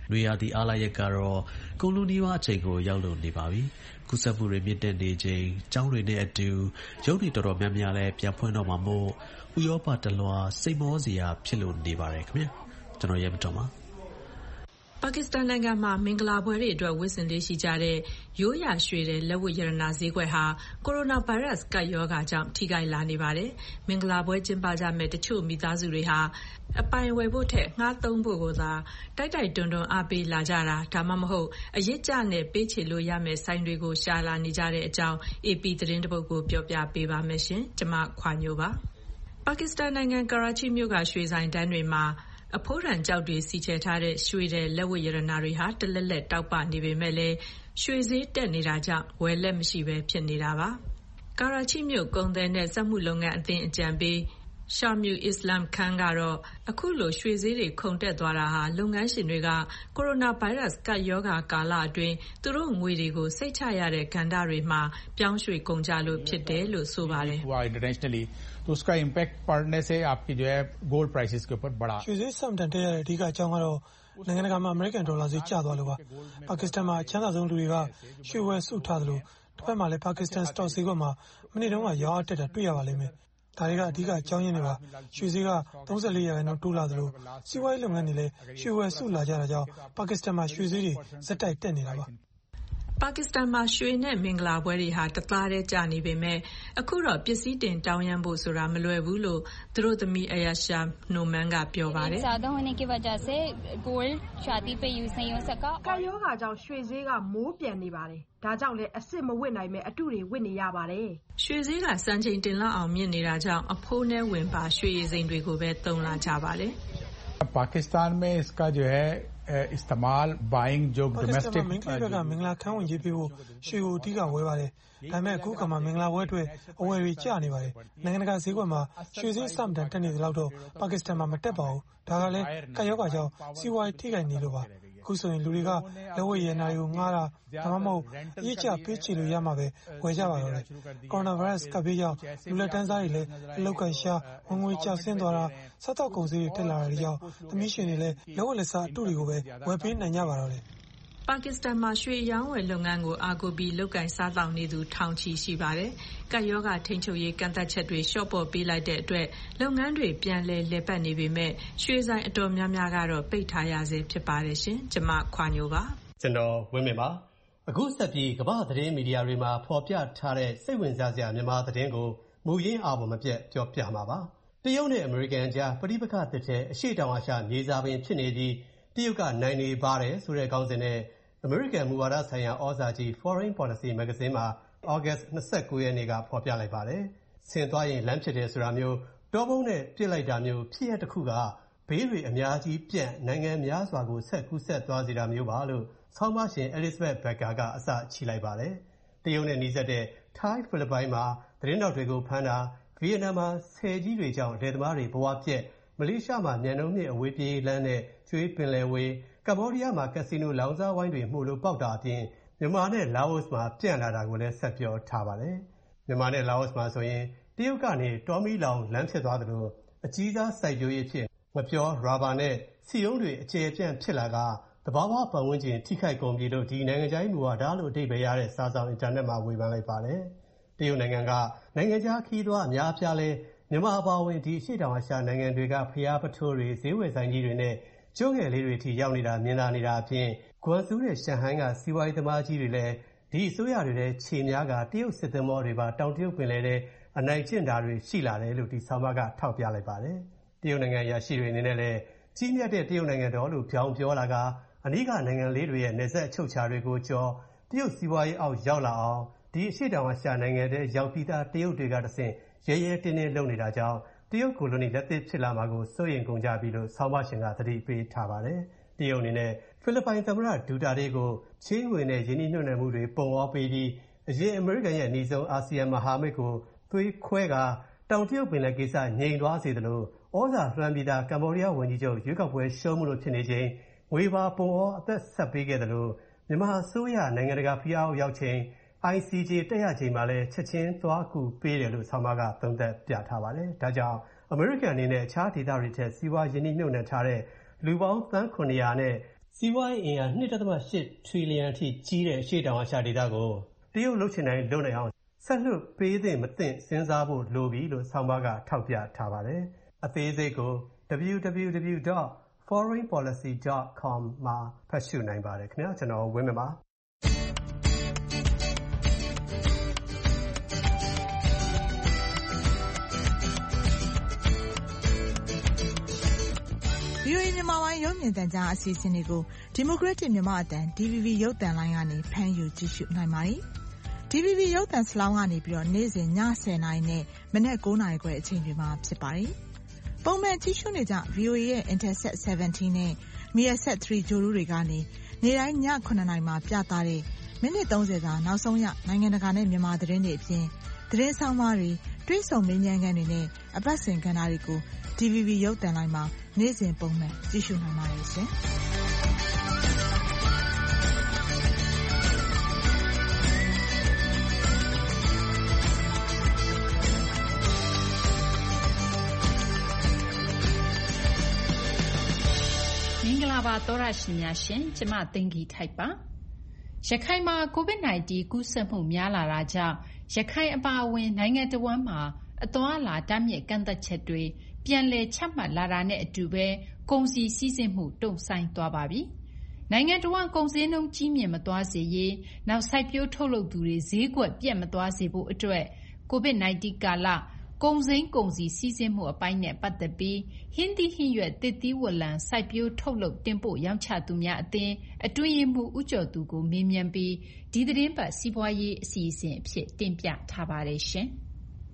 နွေရာသီအားလပ်ရက်ကတော့ကုန်လူနီးပါးအချိန်ကိုရောက်လို့နေပါပြီ။ကူးစက်မှုတွေမြင့်တက်နေချိန်ကျောင်းတွေနဲ့အတူရုပ်တွေတော်တော်များများလည်းပြန်ဖွင့်တော့မှာမို့ဥရောပတလွှားစိတ်မောစရာဖြစ်လို့နေပါတယ်ခင်ဗျာ။ကျွန်တော်ရဲမတော်ပါပါကစ္စတန်နိုင်ငံမှာမင်္ဂလာပွဲတွေအတွက်ဝတ်ဆင်လေးရှိကြတဲ့ရိုးရာရွှေတဲ့လက်ဝတ်ရတနာဈေးကွက်ဟာကိုရိုနာဗိုင်းရပ်စ်ကပ်ရောဂါကြောင့်ထိခိုက်လာနေပါတယ်။မင်္ဂလာပွဲကျင်းပကြမဲ့တချို့မိသားစုတွေဟာအပိုင်ဝယ်ဖို့ထက်ငှားသုံးဖို့ကိုသာတိုက်တိုက်တွန်းတွန်းအားပေးလာကြတာဒါမှမဟုတ်အရစ်ကျနဲ့ပေးချေလို့ရမယ့်ဆိုင်တွေကိုရှာလာနေကြတဲ့အကြောင်း အေပီ သတင်းတစ်ပုဒ်ကိုပြောပြပေးပါမယ်ရှင်။ကျွန်မခွာညိုပါ။ပါကစ္စတန်နိုင်ငံကရာချီမြို့ကရွှေဆိုင်တန်းတွေမှာအဖိုးရန်ကြောက်တွေစီချဲထားတဲ့ရွှေတဲ့လက်ဝတ်ရတနာတွေဟာတလက်လက်တောက်ပနေပေမဲ့လည်းရွှေဈေးတက်နေတာကြောင့်ဝယ်လက်မရှိပဲဖြစ်နေတာပါ။ကာရာချီမြို့ကုန်သည်နဲ့စက်မှုလုပ်ငန်းအသင်းအကြံပေးရှာမြူအစ္စလမ်ခန်းကတော့အခုလိုရွှေဈေးတွေခုန်တက်သွားတာဟာလုပ်ငန်းရှင်တွေကကိုရိုနာဗိုင်းရပ်စ်ကပ်ရောဂါကာလအတွင်းသူတို့ငွေတွေကိုစိတ်ချရတဲ့ကဏ္ဍတွေမှာပြောင်းရွှေ့ကုန်ကြလို့ဖြစ်တယ်လို့ဆိုပါတယ်။ तो उसका इम्पैक्ट पड़ने से आपकी जो है gold prices के ऊपर बढ़ा। ရွှေဈေးစံတန်တက်ရတဲ့အဓိကအကြောင်းကတော့နိုင်ငံတကာမှာအမေရိကန်ဒေါ်လာဈေးကျသွားလို့ပါ။ပါကစ္စတန်မှာအချမ်းသာဆုံးလူတွေကရွှေဝယ်စုထားသလိုတစ်ဖက်မှာလည်းပါကစ္စတန်စတော့ဈေးကွက်မှာမနေ့တုန်းကရောင်းအားတက်တာတွေ့ရပါလိမ့်မယ်။ဒါတွေကအဓိကအကြောင်းရင်းတွေပါ။ရွှေဈေးကသုံးဆယ့်လေးရာခိုင်နှုန်းတိုးလာသလိုစီးပွားရေးလုပ်ငန်းတွေလည်းရွှေဝယ်စုလာကြတာကြောင့်ပါကစ္စတန်မှာရွှေဈေးတွေဇက်တိုက်တက်နေတာပါ။ပါကစ္စတန်မှာရွှေနဲ့မင်္ဂလာပွဲတွေဟာတသားတည်းကျနေပေမဲ့အခုတော့ပစ္စည်းတင်တောင်းရမ်းဖို့ဆိုတာမလွယ်ဘူးလို့သူတို့သမီးအယာရှာနိုမန်ကပြောပါတယ်။ကာယောဂါကြောင့်ရွှေဈေးကမိုးပြန်နေပါတယ်။ဒါကြောင့်လည်းအစ်စ်မဝစ်နိုင်မဲ့အတုတွေဝစ်နေရပါတယ်။ရွှေဈေးကစံချိန်တင်လောက်အောင်မြင့်နေတာကြောင့်အဖိုးနဲ့ဝင်ပါရွှေရည်စိမ်တွေကိုပဲသုံးလာကြပါတယ်။ပါကစ္စတန်में इसका जो है इस्तेमाल बाइंग जो डोमेस्टिक မင်္ဂလာဘက်ကမင်္ဂလာခန်းဝင်ကြီးပေးဖို့ရွှေကိုအဓိကဝယ်ပါတယ်။ဒါပေမဲ့အခုကမှမင်္ဂလာပွဲအတွက်အဝယ်တွေကျနေပါတယ်။နိုင်ငံတကာဈေးကွက်မှာရွှေဈေးစံတန်တက်နေသလောက်တော့ပါကစ္စတန်မှာမတက်ပါဘူး။ဒါကလည်းကပ်ရောဂါကြောင့်စီးပွားရေးထိခိုက်နေလို့ပါ။အခုဆိုရင်လူတွေကလက်ဝယ်ရည်နာတွေကိုငှားတာဒါမှမဟုတ်အရေးကြပေးချေလို့ရမှာပဲဝယ်ကြပါတော့တယ်။ကိုရိုနာဗိုင်းရပ်စ်ကပ်ဘေးကြောင့်လူလက်တန်းစားတွေလည်းအလောက်ကန်ရှာဝင်ငွေကျဆင်းသွားတာစားတော့ကုန်စည်တွေတက်လာတာကြောင့်သမီးရှင်တွေလည်းလက်ဝယ်လက်စားအတုတွေကိုပဲဝယ်ပေးနိုင်ကြပါတော့တယ်။ပါကစ္စတန်မှာရွှေရောင်းဝယ်လုပ်ငန်းကိုအားကိုးပြီးလုပ်ကိုင်စားသောက်နေသူထောင်ချီရှိပါတယ်။ကပ်ရောဂါထိန်းချုပ်ရေးကန့်သတ်ချက်တွေလျှော့ပေါ့ပေးလိုက်တဲ့အတွက်လုပ်ငန်းတွေပြန်လည်လည်ပတ်နေပေမဲ့ရွှေဆိုင်အတော်များများကတော့ပိတ်ထားရဆဲဖြစ်ပါတယ်ရှင်။ကျွန်မခွာညိုပါ။ကျွန်တော်ဝင်းမြင့်ပါ။အခုဆက်ပြီးကမ္ဘာသတင်းမီဒီယာတွေမှာဖော်ပြထားတဲ့စိတ်ဝင်စားစရာမြန်မာသတင်းကိုမူရင်းအားမပြတ်ပြောပြမှာပါ။တရုတ်နဲ့အမေရိကန်ကြားပဋိပက္ခတစ်ထဲအရှေ့တောင်အာရှမြေစာပင်ဖြစ်နေပြီးတရုတ်ကနိုင်နေပါတယ်ဆိုတဲ့ခေါင်းစဉ်နဲ့အမေရိကန်မူဝါဒဆိုင်ရာဩဇာကြီး Foreign Policy Magazine မှာ August ၂၉ ရက်နေ့ကဖော်ပြလိုက်ပါတယ်။ဆင်သွားရင်လမ်းဖြစ်တယ်ဆိုတာမျိုးတောပုံးနဲ့ပြစ်လိုက်တာမျိုးဖြစ်ရတစ်ခုကဘေးတွေအများကြီးပြန့်နိုင်ငံများစွာကိုဆက်ကူးဆက်သွားစေတာမျိုးပါလို့ဆောင်းပါရှင် Elizabeth Becker ကအစချီလိုက်ပါတယ်။တရုတ်နဲ့နှီးစပ်တဲ့ Thai ဖိလစ်ပိုင်မှာသတင်းတော်တွေကိုဖမ်းတာဗီယက်နမ်မှာဆယ်ကြီးတွေကြောင့်ဒေသမားတွေဘဝပြက်မလေးရှားမှာမြန်နှုံးမြင့်အဝေးပြေးလမ်းနဲ့ကျွေးပင်လယ်ဝေးကမ္ဘောဒီးယားမှာကက်စီနိုလောင်စာဝိုင်းတွေမှုလို့ပေါက်တာအပြင်မြန်မာနဲ့လာအိုမှာပြန့်လာတာကိုလည်းဆက်ပြောထားပါတယ်။မြန်မာနဲ့လာအိုမှာဆိုရင်တရုတ်ကနေတောမီလောင်လမ်းဖြစ်သွားသလိုအကြီးစားစိုက်ပျိုးရေးဖြစ်မပြောရာဘာနဲ့စီယုံတွေအကျယ်ပြန့်ဖြစ်လာကတဘာဝပတ်ဝန်းကျင်ထိခိုက်ကုန်ပြီလို့ဒီနိုင်ငံခြားရေးမူဝါဒလို့အဓိပ္ပာယ်ရတဲ့စာဆောင်အင်တာနက်မှာဝေဖန်လိုက်ပါတယ်။တရုတ်နိုင်ငံကနိုင်ငံခြားခီးသွားအများအပြားလဲမြန်မာအပါအဝင်ဒီအရှေ့တောင်အာရှနိုင်ငံတွေကဖျားပထိုးတွေဈေးဝယ်ဆိုင်ကြီးတွေနဲ့ကျုံငယ်လေးတွေထိရောက်နေတာမြင်လာနေတာအပြင်ဂွမ်ဆူးနဲ့ရှန်ဟိုင်းကစီးပွားရေးသမားကြီးတွေလည်းဒီအစိုးရတွေနဲ့ခြေများကတရုတ်စစ်သင်္ဘောတွေပါတောင်တရုတ်ပင်လယ်ထဲအနိုင်ကျင့်တာတွေရှိလာတယ်လို့ဒီဆောင်းပါးကထောက်ပြလိုက်ပါတယ်။တရုတ်နိုင်ငံရရှိတွေအနေနဲ့လည်းကြီးမြတ်တဲ့တရုတ်နိုင်ငံတော်လို့ပြောင်းပြောလာကအနည်းကနိုင်ငံလေးတွေရဲ့နေဆက်အချုပ်ချာတွေကိုကြော်တရုတ်စီးပွားရေးအောက်ရောက်လာအောင်ဒီအရှိတောင်အာရှနိုင်ငံတွေရောက်ပြီးသားတရုတ်တွေကတဆင့်ရဲရဲတင်းတင်းလုပ်နေတာကြောင့်တရုတ်ကိုလိုနီလက်သစ်ဖြစ်လာမှာကိုစိုးရိမ်ကုန်ကြပြီလို့ဆောင်းပါရှင်ကသတိပေးထားပါတယ်။တရုတ်အနေနဲ့ဖိလစ်ပိုင်သမ္မတဒူတာတေးကိုချင်းဝင်တဲ့ယင်းနှိမ့်ညွှန်နယ်မှုတွေပုံအောပေးပြီးအရင်အမေရိကန်ရဲ့အနည်းဆုံးအာဆီယံမဟာမိတ်ကိုသွေးခွဲကတောင်တရုတ်ပင်လယ်ကိစ္စငြိမ်သွားစေသလိုဩဇာလွှမ်းပြီးသားကမ္ဘောဒီးယားဝန်ကြီးချုပ်ရွေးကောက်ပွဲရှုံးမှုလို့ဖြစ်နေချိန်ဝေဘာပုံအောအသက်ဆက်ပေးခဲ့သလိုမြန်မာအစိုးရနိုင်ငံတကာဖိအားအောက်ရောက်ချိန် အိုင် စီ ဂျေ တက်ရချိန်မှာလည်းချက်ချင်းသွားကူပေးတယ်လို့ဆောင်းပါးကသုံးသပ်ပြထားပါတယ်။ဒါကြောင့်အမေရိကန်အနေနဲ့အခြားဒေသတွေထက်စီးပွားရင်းနှီးမြှုပ်နှံထားတဲ့လူပေါင်းသန်းခုနှစ်ရာနဲ့စီးပွားရေးအင်အား ၂ ဒသမ ၈ ထရီလီယံအထိကြီးတဲ့အရှေ့တောင်အာရှဒေသကိုတရုတ်လုပ်ချင်တိုင်းလုပ်နိုင်အောင်ဆက်လွှတ်ပေးသင့်မသင့်စဉ်းစားဖို့လိုပြီလို့ဆောင်းပါးကထောက်ပြထားပါတယ်။အသေးစိတ်ကို double-u double-u double-u dot foreign policy dot com မှာဖတ်ရှုနိုင်ပါတယ်ခင်ဗျာကျွန်တော်ဝင်းမြပါဗီအိုအေမြန်မာပိုင်းရုပ်မြင်သံကြားအစီအစဉ်တွေကို Democratic မြန်မာအသံ D V B ရုပ်သံလိုင်းကနေဖမ်းယူကြည့်ရှုနိုင်ပါတယ်။ D V B ရုပ်သံစလောင်းကနေပြီးတော့နေ့စဉ်ညဆယ်နာရီနဲ့မနက်၉နာရီခွဲအချိန်တွေမှာဖြစ်ပါတယ်။ပုံမှန်ကြည့်ရှုနေကြ ဗီအိုအေရဲ့ Intelsat ဆယ်ဗန်တီးနဲ့ Measat 3 ဂြိုဟ်တုတွေကနေနေ့တိုင်းညခုနှစ်နာရီမှာပြသတဲ့မိနစ်သုံးဆယ်စာနောက်ဆုံးရနိုင်ငံတကာနဲ့မြန်မာသတင်းတွေအပြင်သတင်းဆောင်မတွေတွဲဆုံမေးမြန်းခန်းတွေနဲ့အပတ်စဉ်ကဏ္ဍတွေကို D V B ရုပ်သံလိုင်းမှာနေ့စဉ်ပုံမှန်ကြည့်ရှုနိုင်ပါတယ်ရှင်။မင်္ဂလာပါသောရရှင်များရှင်ကျမသိင်္ဂီထိုက်ပါရခိုင်မှာ ကိုဗစ် ၁၉ ကူးစက်မှုများလာတာကြောင့်ရခိုင်အပါအဝင်နိုင်ငံတစ်ဝန်းမှာအသွားအလာတားမြစ်ကန့်သတ်ချက်တွေပြန်လည်ချမှတ်လာတာနဲ့အတူပဲကုန်စည်စီးဆင်းမှုတုံ့ဆိုင်းသွားပါပြီ။နိုင်ငံတော်ဝန်ကုန်စည်နှုန်းကြီးမြင့်မသွားစေရေးနောက်စိုက်ပျိုးထုတ်လုပ်သူတွေဈေးကွက်ပြတ်မသွားစေဖို့အတွက်ကိုဗစ် ၁၉ ကာလကုန်စိမ်းကုန်စည်စီးဆင်းမှုအပိုင်းနဲ့ပတ်သက်ပြီးဟင်းသီးဟင်းရွက်သစ်သီးဝလံစိုက်ပျိုးထုတ်လုပ်တင်ပို့ရောင်းချသူများအသင်းအတွင်းရေးမှူးဦးကျော်သူကိုမေးမြန်းပြီးဒီသတင်းပတ်စီးပွားရေးအစီအစဉ်အဖြစ်တင်ပြထားပါတယ်ရှင်။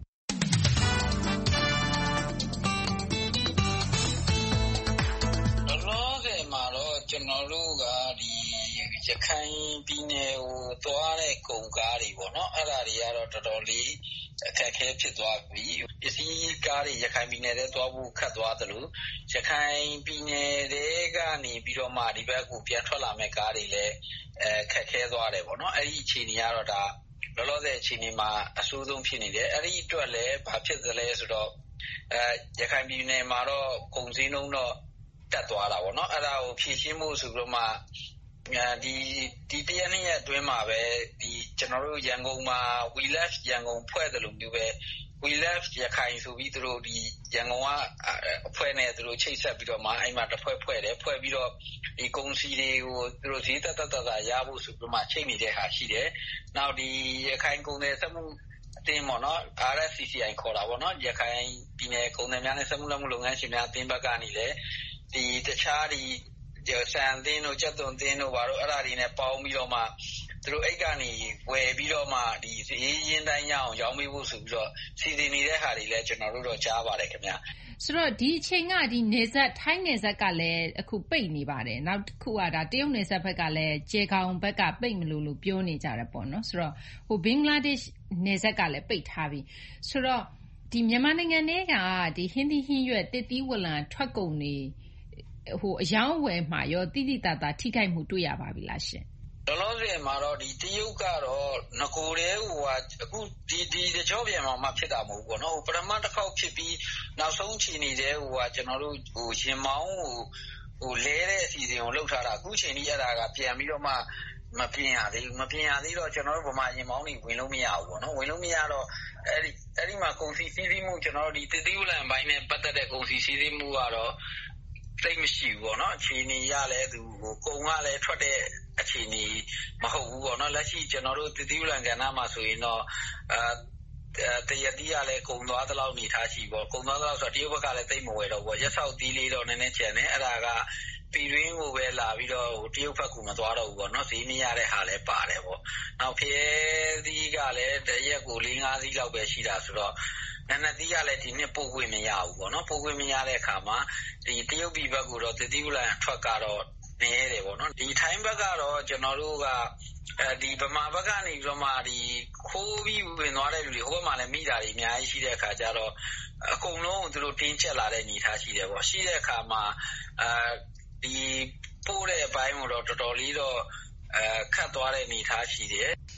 ကျွန်တော်တို့ကဒီရခိုင်ပြည်နယ်ကိုသွားတဲ့ကုန်ကားတွေပေါ့နော်အဲ့ဒါတွေကတော့တော်တော်လေးအခက်အခဲဖြစ်သွားပြီပစ္စည်းကားတွေရခိုင်ပြည်နယ်ထဲသွားဖို့ခက်သွားသလိုရခိုင်ပြည်နယ်ထဲကနေပြီးတော့မှဒီဘက်ကိုပြန်ထွက်လာမဲ့ကားတွေလည်းအဲခက်ခဲသွားတယ်ပေါ့နော်အဲ့ဒီအခြေအနေကတော့ဒါလောလောဆယ်အခြေအနေမှာအဆိုးဆုံးဖြစ်နေတယ်အဲ့ဒီအတွက်လည်းဘာဖြစ်သလဲဆိုတော့အဲရခိုင်ပြည်နယ်မှာတော့ကုန်စည်နှုန်းတော့တက်သွားတာပေါ့နော်အဲ့ဒါကိုဖြည့်ရှင်းမှုဆိုပြီးတော့မှဒီဒီတရနေ့အတွင်းမှာပဲဒီကျွန်တော်တို့ရန်ကုန်မှာ We Love ရန်ကုန်ဖွဲ့တယ်လို့မျိုးပဲ We Love ရခိုင်ဆိုပြီးသူတို့ဒီရန်ကုန်ကအဖွဲ့နဲ့သူတို့ချိတ်ဆက်ပြီးတော့မှအဲ့မှာတစ်ဖွဲ့ဖွဲ့တယ်ဖွဲ့ပြီးတော့ဒီကုန်စည်တွေကိုသူတို့ဈေးတက်တက်တက်ရဖို့ဆိုပြီးမှချိတ်နေတဲ့ဟာရှိတယ်နောက်ဒီရခိုင်ကုန်သည်စက်မှုအတင်းပေါ့နော် R S C C I ခေါ်တာပေါ့နော်ရခိုင်ပြည်နယ်ကုန်သည်များနဲ့စက်မှုလက်မှုလုပ်ငန်းရှင်များအသင်းဘက်ကနေလည်းဒီတခြားဒီဆန်အသင်းတို့ကြက်သွန်အသင်းတို့ဘာလို့အဲ့ဒါတွေနဲ့ပေါင်းပြီးတော့မှသူတို့အိတ်ကနေဝယ်ပြီးတော့မှဒီဈေးရင်းတိုင်းရအောင်ရောင်းပေးဖို့ဆိုပြီးတော့စီစဉ်နေတဲ့ဟာတွေလည်းကျွန်တော်တို့တော့ကြားပါတယ်ခင်ဗျဆိုတော့ဒီအချိန်ကဒီနေဆက်ထိုင်းနေဆက်ကလည်းအခုပိတ်နေပါတယ်နောက်တစ်ခုကဒါတရုတ်နေဆက်ဘက်ကလည်းကျေကောင်ဘက်ကပိတ်မလို့လို့ပြောနေကြတယ်ပေါ့နော်ဆိုတော့ဟိုဘင်္ဂလားဒေ့ရှ်နေဆက်ကလည်းပိတ်ထားပြီဆိုတော့ဒီမြန်မာနိုင်ငံထဲကဒီဟင်းသီးဟင်းရွက်တစ်သီးဝလံထွက်ကုန်တွေဟိုအယောင်းဝယ်မှာရောတိတိတတ်တာထိခိုက်မှုတွေ့ရပါပြီလားရှင်လောလောဆယ်မှာတော့ဒီတရုတ်ကတော့ငကိုယ်တဲ့ဟိုဟာအခုဒီဒီတကြောပြန်မှာမှဖြစ်တာမဟုတ်ဘူးပေါ့နော်ဟိုပထမတစ်ခေါက်ဖြစ်ပြီးနောက်ဆုံးချီနေတဲ့ဟိုဟာကျွန်တော်တို့ဟိုရင်မောင်းဟိုဟိုလဲတဲ့အစီအစဉ်ကိုလှုပ်ထားတာအခုချိန်ကြီးအဲ့ဒါကပြန်ပြီးတော့မှမပြင်ရသေးဘူးမပြင်ရသေးတော့ကျွန်တော်တို့ဗမာရင်မောင်းတွေဝင်လို့မရဘူးပေါ့နော်ဝင်လို့မရတော့အဲ့ဒီအဲ့ဒီမှာကုန်စည်စီးဆင်းမှုကျွန်တော်တို့ဒီတတိယလန်ပိုင်းနဲ့ပတ်သက်တဲ့ကုန်စည်စီးဆင်းမှုကတော့သိမရှိဘူးပေါ့နော်အခြေအနေရလဲသူဟိုကုန်ကလည်းထွက်တဲ့အခြေအနေမဟုတ်ဘူးပေါ့နော်လက်ရှိကျွန်တော်တို့တတိယလန်ကဏ္ဍမှာဆိုရင်တော့အဲတရတိကလည်းကုန်သွားသလောက်နေထားရှိပေါ့ကုန်သွားသလောက်ဆိုတော့တရုတ်ဘက်ကလည်းသိမ့်မဝယ်တော့ပေါ့ရက်ဆောက်သီးလေးတော့နည်းနည်းကျန်တယ်အဲ့ဒါကပြည်ရင်းကိုပဲလာပြီးတော့ဟိုတရုတ်ဘက်ကမသွားတော့ဘူးပေါ့နော်ဈေးမရတဲ့ဟာလည်းပါတယ်ပေါ့နောက်ဖျဲသီးကလည်းတရက်ကို၄-၅စီးလောက်ပဲရှိတာဆိုတော့နန်းနသီးကလည်းဒီနှစ်ပို့ခွင့်မရဘူးပေါ့နော်ပို့ခွင့်မရတဲ့အခါမှာဒီတရုတ်ပြည်ဘက်ကတော့တတိယလန်အထွက်ကတော့နေရတယ်ပေါ့နော်ဒီထိုင်းဘက်ကတော့ကျွန်တော်တို့ကအဲဒီဗမာဘက်ကနေပြီးတော့မှဒီခိုးပြီးဝင်သွားတဲ့လူတွေဟိုဘက်မှာလည်းမိတာတွေအများကြီးရှိတဲ့အခါကျတော့အကုန်လုံးသူတို့တင်းကျပ်လာတဲ့အနေအထားရှိတယ်ပေါ့ရှိတဲ့အခါမှာအဲဒီပို့တဲ့အပိုင်းကိုတော့တော်တော်လေးတော့အဲခတ်သွားတဲ့အနေအထားရှိတယ်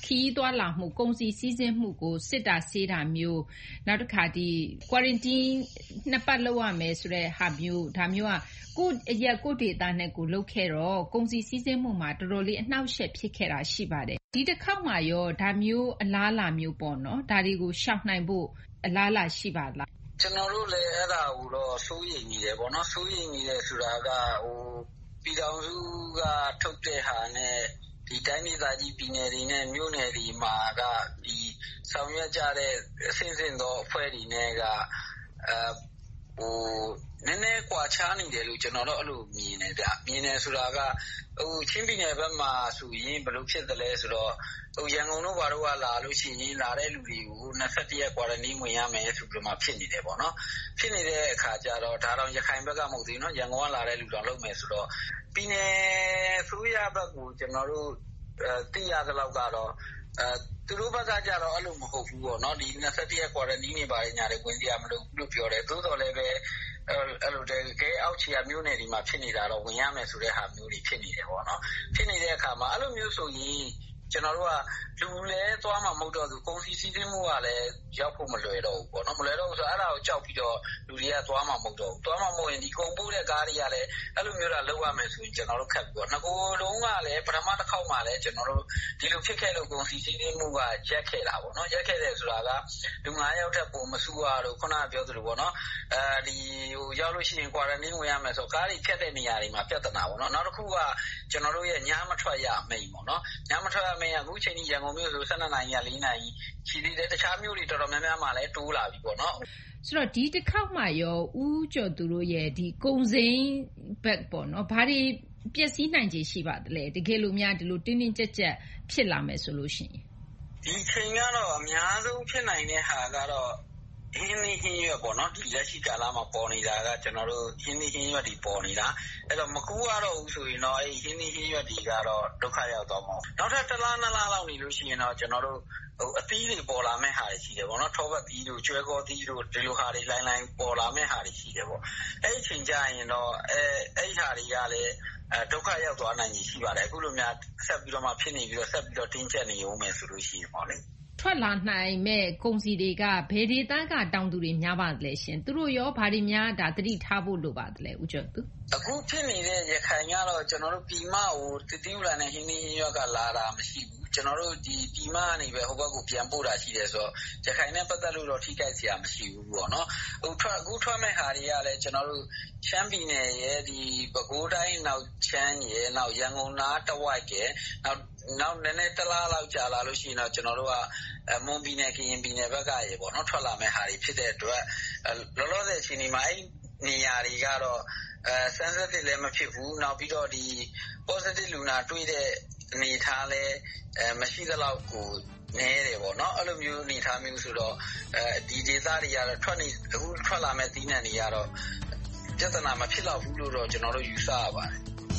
ခရီးသွားလာမှုကုန်စည်စီးဆင်းမှုကိုစစ်တာဆေးတာမျိုးနောက်တစ်ခါဒီ quarantine နှစ်ပတ်လောက်ရမယ်ဆိုတဲ့ဟာမျိုးဒါမျိုးကကိုအရက်ကိုဒေတာနဲ့ကိုလုပ်ခဲ့တော့ကုန်စည်စီးဆင်းမှုမှာတော်တော်လေးအနှောက်အယှက်ဖြစ်ခဲ့တာရှိပါတယ်ဒီတစ်ခေါက်မှာရောဒါမျိုးအလားအလာမျိုးပေါ့နော်ဒါတွေကိုရှောင်နိုင်ဖို့အလားအလာရှိပါလားကျွန်တော်တို့လည်းအဲ့ဒါကိုတော့စိုးရိမ်နေတယ်ပေါ့နော်စိုးရိမ်နေတယ်ဆိုတာကဟိုပြည်တော်စုကထုတ်တဲ့ဟာနဲ့ဒီတိုင်းဒေသကြီးပြည်နယ်တွေနဲ့မြို့နယ်တွေမှာကဒီဆောင်ရွက်ကြတဲ့အစဉ်စဉ်သောအဖွဲ့တွေနဲ့ကအဲဟိုနည်းနည်းကွာခြားနေတယ်လို့ကျွန်တော်တို့အဲ့လိုမြင်နေကြမြင်နေဆိုတာကဟိုချင်းပြည်နယ်ဘက်မှာဆိုရင်ဘယ်လိုဖြစ်တယ်လဲဆိုတော့ဟိုရန်ကုန်တို့ဘာလို့ကလာလို့ရှိရင်လာတဲ့လူတွေကိုနှစ်ဆယ့်တစ်ရက် quarantine ဝင်ရမယ်ဆိုပြီးမှဖြစ်နေတယ်ပေါ့နော်ဖြစ်နေတဲ့အခါကျတော့ဒါတော့ရခိုင်ဘက်ကမဟုတ်သေးဘူးနော်ရန်ကုန်ကလာတဲ့လူတော်လုပ်မယ်ဆိုတော့ပြည်နယ်ဆိုရဘက်ကိုကျွန်တော်တို့သိရသလောက်ကတော့အဲသူတို့ဘက်ကကြတော့အဲ့လိုမဟုတ်ဘူးပေါ့နော်ဒီနှစ်ဆယ့်တစ်ရက် quarantine နေပါတယ်ညာတွေဝင်ကြရမလို့လို့ပြောတယ်သို့တော်လည်းပဲအဲ့လိုတကယ်အောက်ခြေကမျိုးနယ်ဒီမှာဖြစ်နေတာတော့ဝင်ရမယ်ဆိုတဲ့ဟာမျိုးတွေဖြစ်နေတယ်ပေါ့နော်ဖြစ်နေတဲ့အခါမှာအဲ့လိုမျိုးဆိုရင်ကျွန်တော်တို့ကလူလည်းသွားမှာမဟုတ်တော့ဘူးကုန်စည်စီးဆင်းမှုကလည်းရောက်ဖို့မလွယ်တော့ဘူးပေါ့နော်မလွယ်တော့ဘူးဆိုတော့အဲ့ဒါကိုကြောက်ပြီးတော့လူတွေကသွားမှာမဟုတ်တော့ဘူးသွားမှာမဟုတ်ရင်ဒီကုန်ပို့တဲ့ကားတွေကလည်းအဲ့လိုမျိုးလာလောက်ရမယ်ဆိုရင်ကျွန်တော်တို့ခက်ပြီးတော့ငကိုလုံးကလည်းပထမတစ်ခေါက်မှလည်းကျွန်တော်တို့ဒီလိုဖြစ်ခဲ့လို့ကုန်စည်စီးဆင်းမှုကရက်ခဲ့တာပေါ့နော်ရက်ခဲ့တယ်ဆိုတာကလူငါးယောက်ထက်ပိုမဆူရတော့ခုနကပြောသလိုပေါ့နော်အဲဒီဟိုရောက်လို့ရှိရင် quarantine ဝင်ရမယ်ဆိုကားတွေဖြတ်တဲ့နေရာတွေမှာပြဿနာပေါ့နော်နောက်တစ်ခုကကျွန်တော်တို့ရဲ့ညမထွက်ရမိန်ပေါ့နော်ညမထွက်ရမိန်ကအခုချိန်ကြီးရန်ကုန်မြို့ဆို၁၂နာရီက၄နာရီရှိသေးတယ်တခြားမြို့တွေတော်တော်များများမှလည်းတိုးလာပြီပေါ့နော်ဆိုတော့ဒီတစ်ခေါက်မှရောဦးကျော်သူတို့ရဲ့ဒီကုံစိမ်းဘက်ပေါ့နော်ဘာတွေပျက်စီးနိုင်ခြေရှိပါသလဲတကယ်လို့များဒီလိုတင်းတင်းကြပ်ကြပ်ဖြစ်လာမယ်ဆိုလို့ရှိရင်ဒီချိန်ကတော့အများဆုံးဖြစ်နိုင်တဲ့ဟာကတော့ဟင်းသီးဟင်းရွက်ပေါ့နော်ဒီလက်ရှိကာလမှာပေါ်နေတာကကျွန်တော်တို့ဟင်းသီးဟင်းရွက်တွေပေါ်နေတာအဲ့တော့မကူရတော့ဘူးဆိုရင်တော့အဲ့ဟင်းသီးဟင်းရွက်တွေကတော့ဒုက္ခရောက်သွားမှာနောက်ထပ်တစ်လားနှစ်လားလောက်နေလို့ရှိရင်တော့ကျွန်တော်တို့ဟိုအသီးတွေပေါ်လာမဲ့ဟာတွေရှိတယ်ပေါ့နော်ထောပတ်သီးတို့ကျွဲကောသီးတို့ဒီလိုဟာတွေလိုင်းလိုင်းပေါ်လာမဲ့ဟာတွေရှိတယ်ပေါ့အဲ့ဒီချိန်ကျရင်တော့အဲအဲ့ဒီဟာတွေကလည်းအဲဒုက္ခရောက်သွားနိုင်ကြီးရှိပါတယ်အခုလိုများဆက်ပြီးတော့မှဖြစ်နေပြီးတော့ဆက်ပြီးတော့တင်းကျပ်နေဦးမယ်ဆိုလို့ရှိရင်ပေါ့လေထွက်လာနိုင်မဲ့ကုန်စည်တွေကဘယ်ဒေသကတောင်သူတွေများပါသလဲရှင်သူတို့ရောဘာတွေများဒါသတိထားဖို့လိုပါသလဲဦးကျော်သူအခုဖြစ်နေတဲ့ရခိုင်ကတော့ကျွန်တော်တို့ပြည်မကိုတတိယလာနဲ့ဟင်းသီးဟင်းရွက်ကလာတာမရှိဘူးကျွန်တော်တို့ဒီပြည်မကနေပဲဟိုဘက်ကိုပြန်ပို့တာရှိတယ်ဆိုတော့ရခိုင်နဲ့ပတ်သက်လို့တော့ထိခိုက်စရာမရှိဘူးပေါ့နော်ဟိုထွက်အခုထွက်မဲ့ဟာတွေကလည်းကျွန်တော်တို့ရှမ်းပြည်နယ်ရဲ့ဒီပဲခူးတိုင်းနောက်ချမ်းရဲ့နောက်ရန်ကုန်နားတဝိုက်ကနောက်နောက်နည်းနည်းတလားလောက်ကြာလာလို့ရှိရင်တော့ကျွန်တော်တို့ကမွန်ပြည်နယ်ကရင်ပြည်နယ်ဘက်ကရေပေါ့နော်ထွက်လာမဲ့ဟာတွေဖြစ်တဲ့အတွက်လောလောဆယ်အချိန်ဒီမှာအဲ့နေရာတွေကတော့အဲ sensitive လည်းမဖြစ်ဘူးနောက်ပြီးတော့ဒီ positive လူနာတွေ့တဲ့အနေထားလည်းအဲမရှိသလောက်ကိုနေတယ်ပေါ့နော်အဲ့လိုမျိုးအနေထားမျိုးဆိုတော့အဲဒီဒေသတွေကတော့ထွက်နေအခုထွက်လာမဲ့သီးနှံတွေကတော့ပြဿနာမဖြစ်တော့ဘူးလို့တော့ကျွန်တော်တို့ယူဆရပါတယ်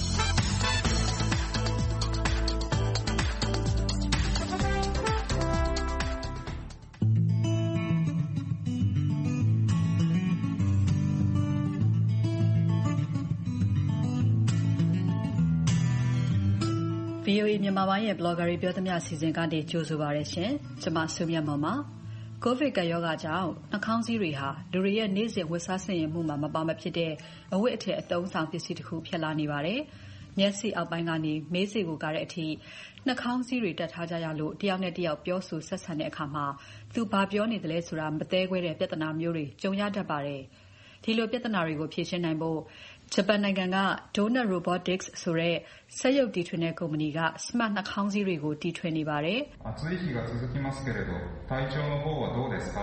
ဗွီအိုအေမြန်မာပိုင်းရဲ့ blogger တွေပြောသမျှအစီအစဉ်ကနေကြိုဆိုပါရရှင်။ကျွန်မဆုမြတ်မောင်ပါ။ ကိုဗစ်ကပ်ရောဂါကြောင့်နှာခေါင်းစည်းတွေဟာလူတွေရဲ့နေ့စဉ်ဝတ်စားဆင်ယင်မှုမှာမပါမဖြစ်တဲ့အဝတ်အထည်အသုံးဆောင်ပစ္စည်းတစ်ခုဖြစ်လာနေပါတယ်။မျက်စိအောက်ပိုင်းကနေမေးစေကိုကားတဲ့အထိနှာခေါင်းစည်းတွေတက်ထားကြရလို့တယောက်နဲ့တယောက်ပြောဆိုဆက်ဆံတဲ့အခါမှာသူဘာပြောနေတယ်လဲဆိုတာမသဲကွဲတဲ့ပြဿနာမျိုးတွေကြုံရတတ်ပါတယ်။ဒီလိုပြဿနာတွေကိုဖြေရှင်းနိုင်ဖို့ဂျပန်နိုင်ငံက Donut Robotics ဆိုတဲ့စက်ရုပ်တီထွင်တဲ့ကုမ္ပဏီက smart နှာခေါင်းစည်းတွေကိုတီထွင်နေပါတယ်။暑い日が続きますけれど、体調の方はどうですか?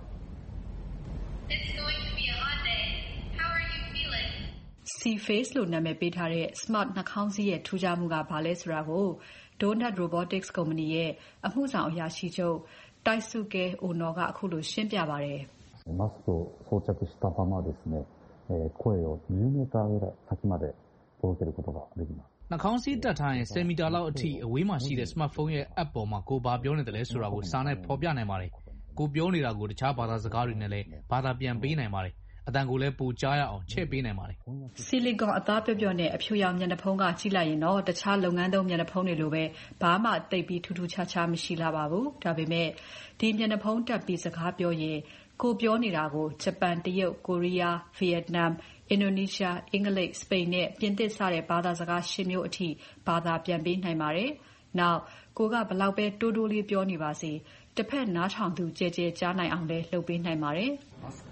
It's going to be a hot day. How are you feeling? C-Face လို့နာမည်ပေးထားတဲ့ smart နှာခေါင်းစည်းရဲ့ထူးခြားမှုကဘာလဲဆိုတာကို Donut Robotics ကုမ္ပဏီရဲ့အမှုဆောင်အရာရှိချုပ် Taisuke Ono ကအခုလိုရှင်းပြပါတယ်။マスクを装着したままですね。声をじゅうメーターぐらい先まで届けることができますနှာခေါင်းစည်းတက်ထားရင်tenမီတာလောက်အထိအဝေးမှာရှိတဲ့ smartphone ရဲ့ app ပေါ်မှာကိုဘာပြောနေတယ်လဲဆိုတာကိုစာနဲ့ဖော်ပြနိုင်ပါတယ်ကိုပြောနေတာကိုတခြားဘာသာစကားတွေနဲ့လည်းဘာသာပြန်ပေးနိုင်ပါတယ်အတန်ကိုလည်းပိုကြားရအောင်ချဲ့ပေးနိုင်ပါတယ် Silicon အသားပြော့ပြော့နဲ့အဖြူရောင်မျက်နှာဖုံးကကြည့်လိုက်ရင်တော့တခြားလုပ်ငန်းသုံးမျက်နှာဖုံးတွေလိုပဲဘာမှသိပ်ပြီးထူးထူးခြားခြားမရှိလာပါဘူး။ဒါပေမဲ့ဒီမျက်နှာဖုံးတက်ပြီးစကားပြောရင်ကိုပြောနေတာကိုဂျပန်၊တရုတ်၊ကိုရီးယား၊ဗီယက်နမ်၊အင်ဒိုနီးရှား၊အင်္ဂလိပ်၊စပိန်နဲ့ပြင်သစ်စတဲ့ဘာသာစကားရှစ်မျိုးအထိဘာသာပြန်ပေးနိုင်ပါတယ်။နောက်ကိုကဘလောက်ပဲတိုးတိုးလေးပြောနေပါစေတစ်ဖက်နားထောင်သူကြဲကြဲကြားနိုင်အောင်လည်းလုပ်ပေးနိုင်ပါတယ်။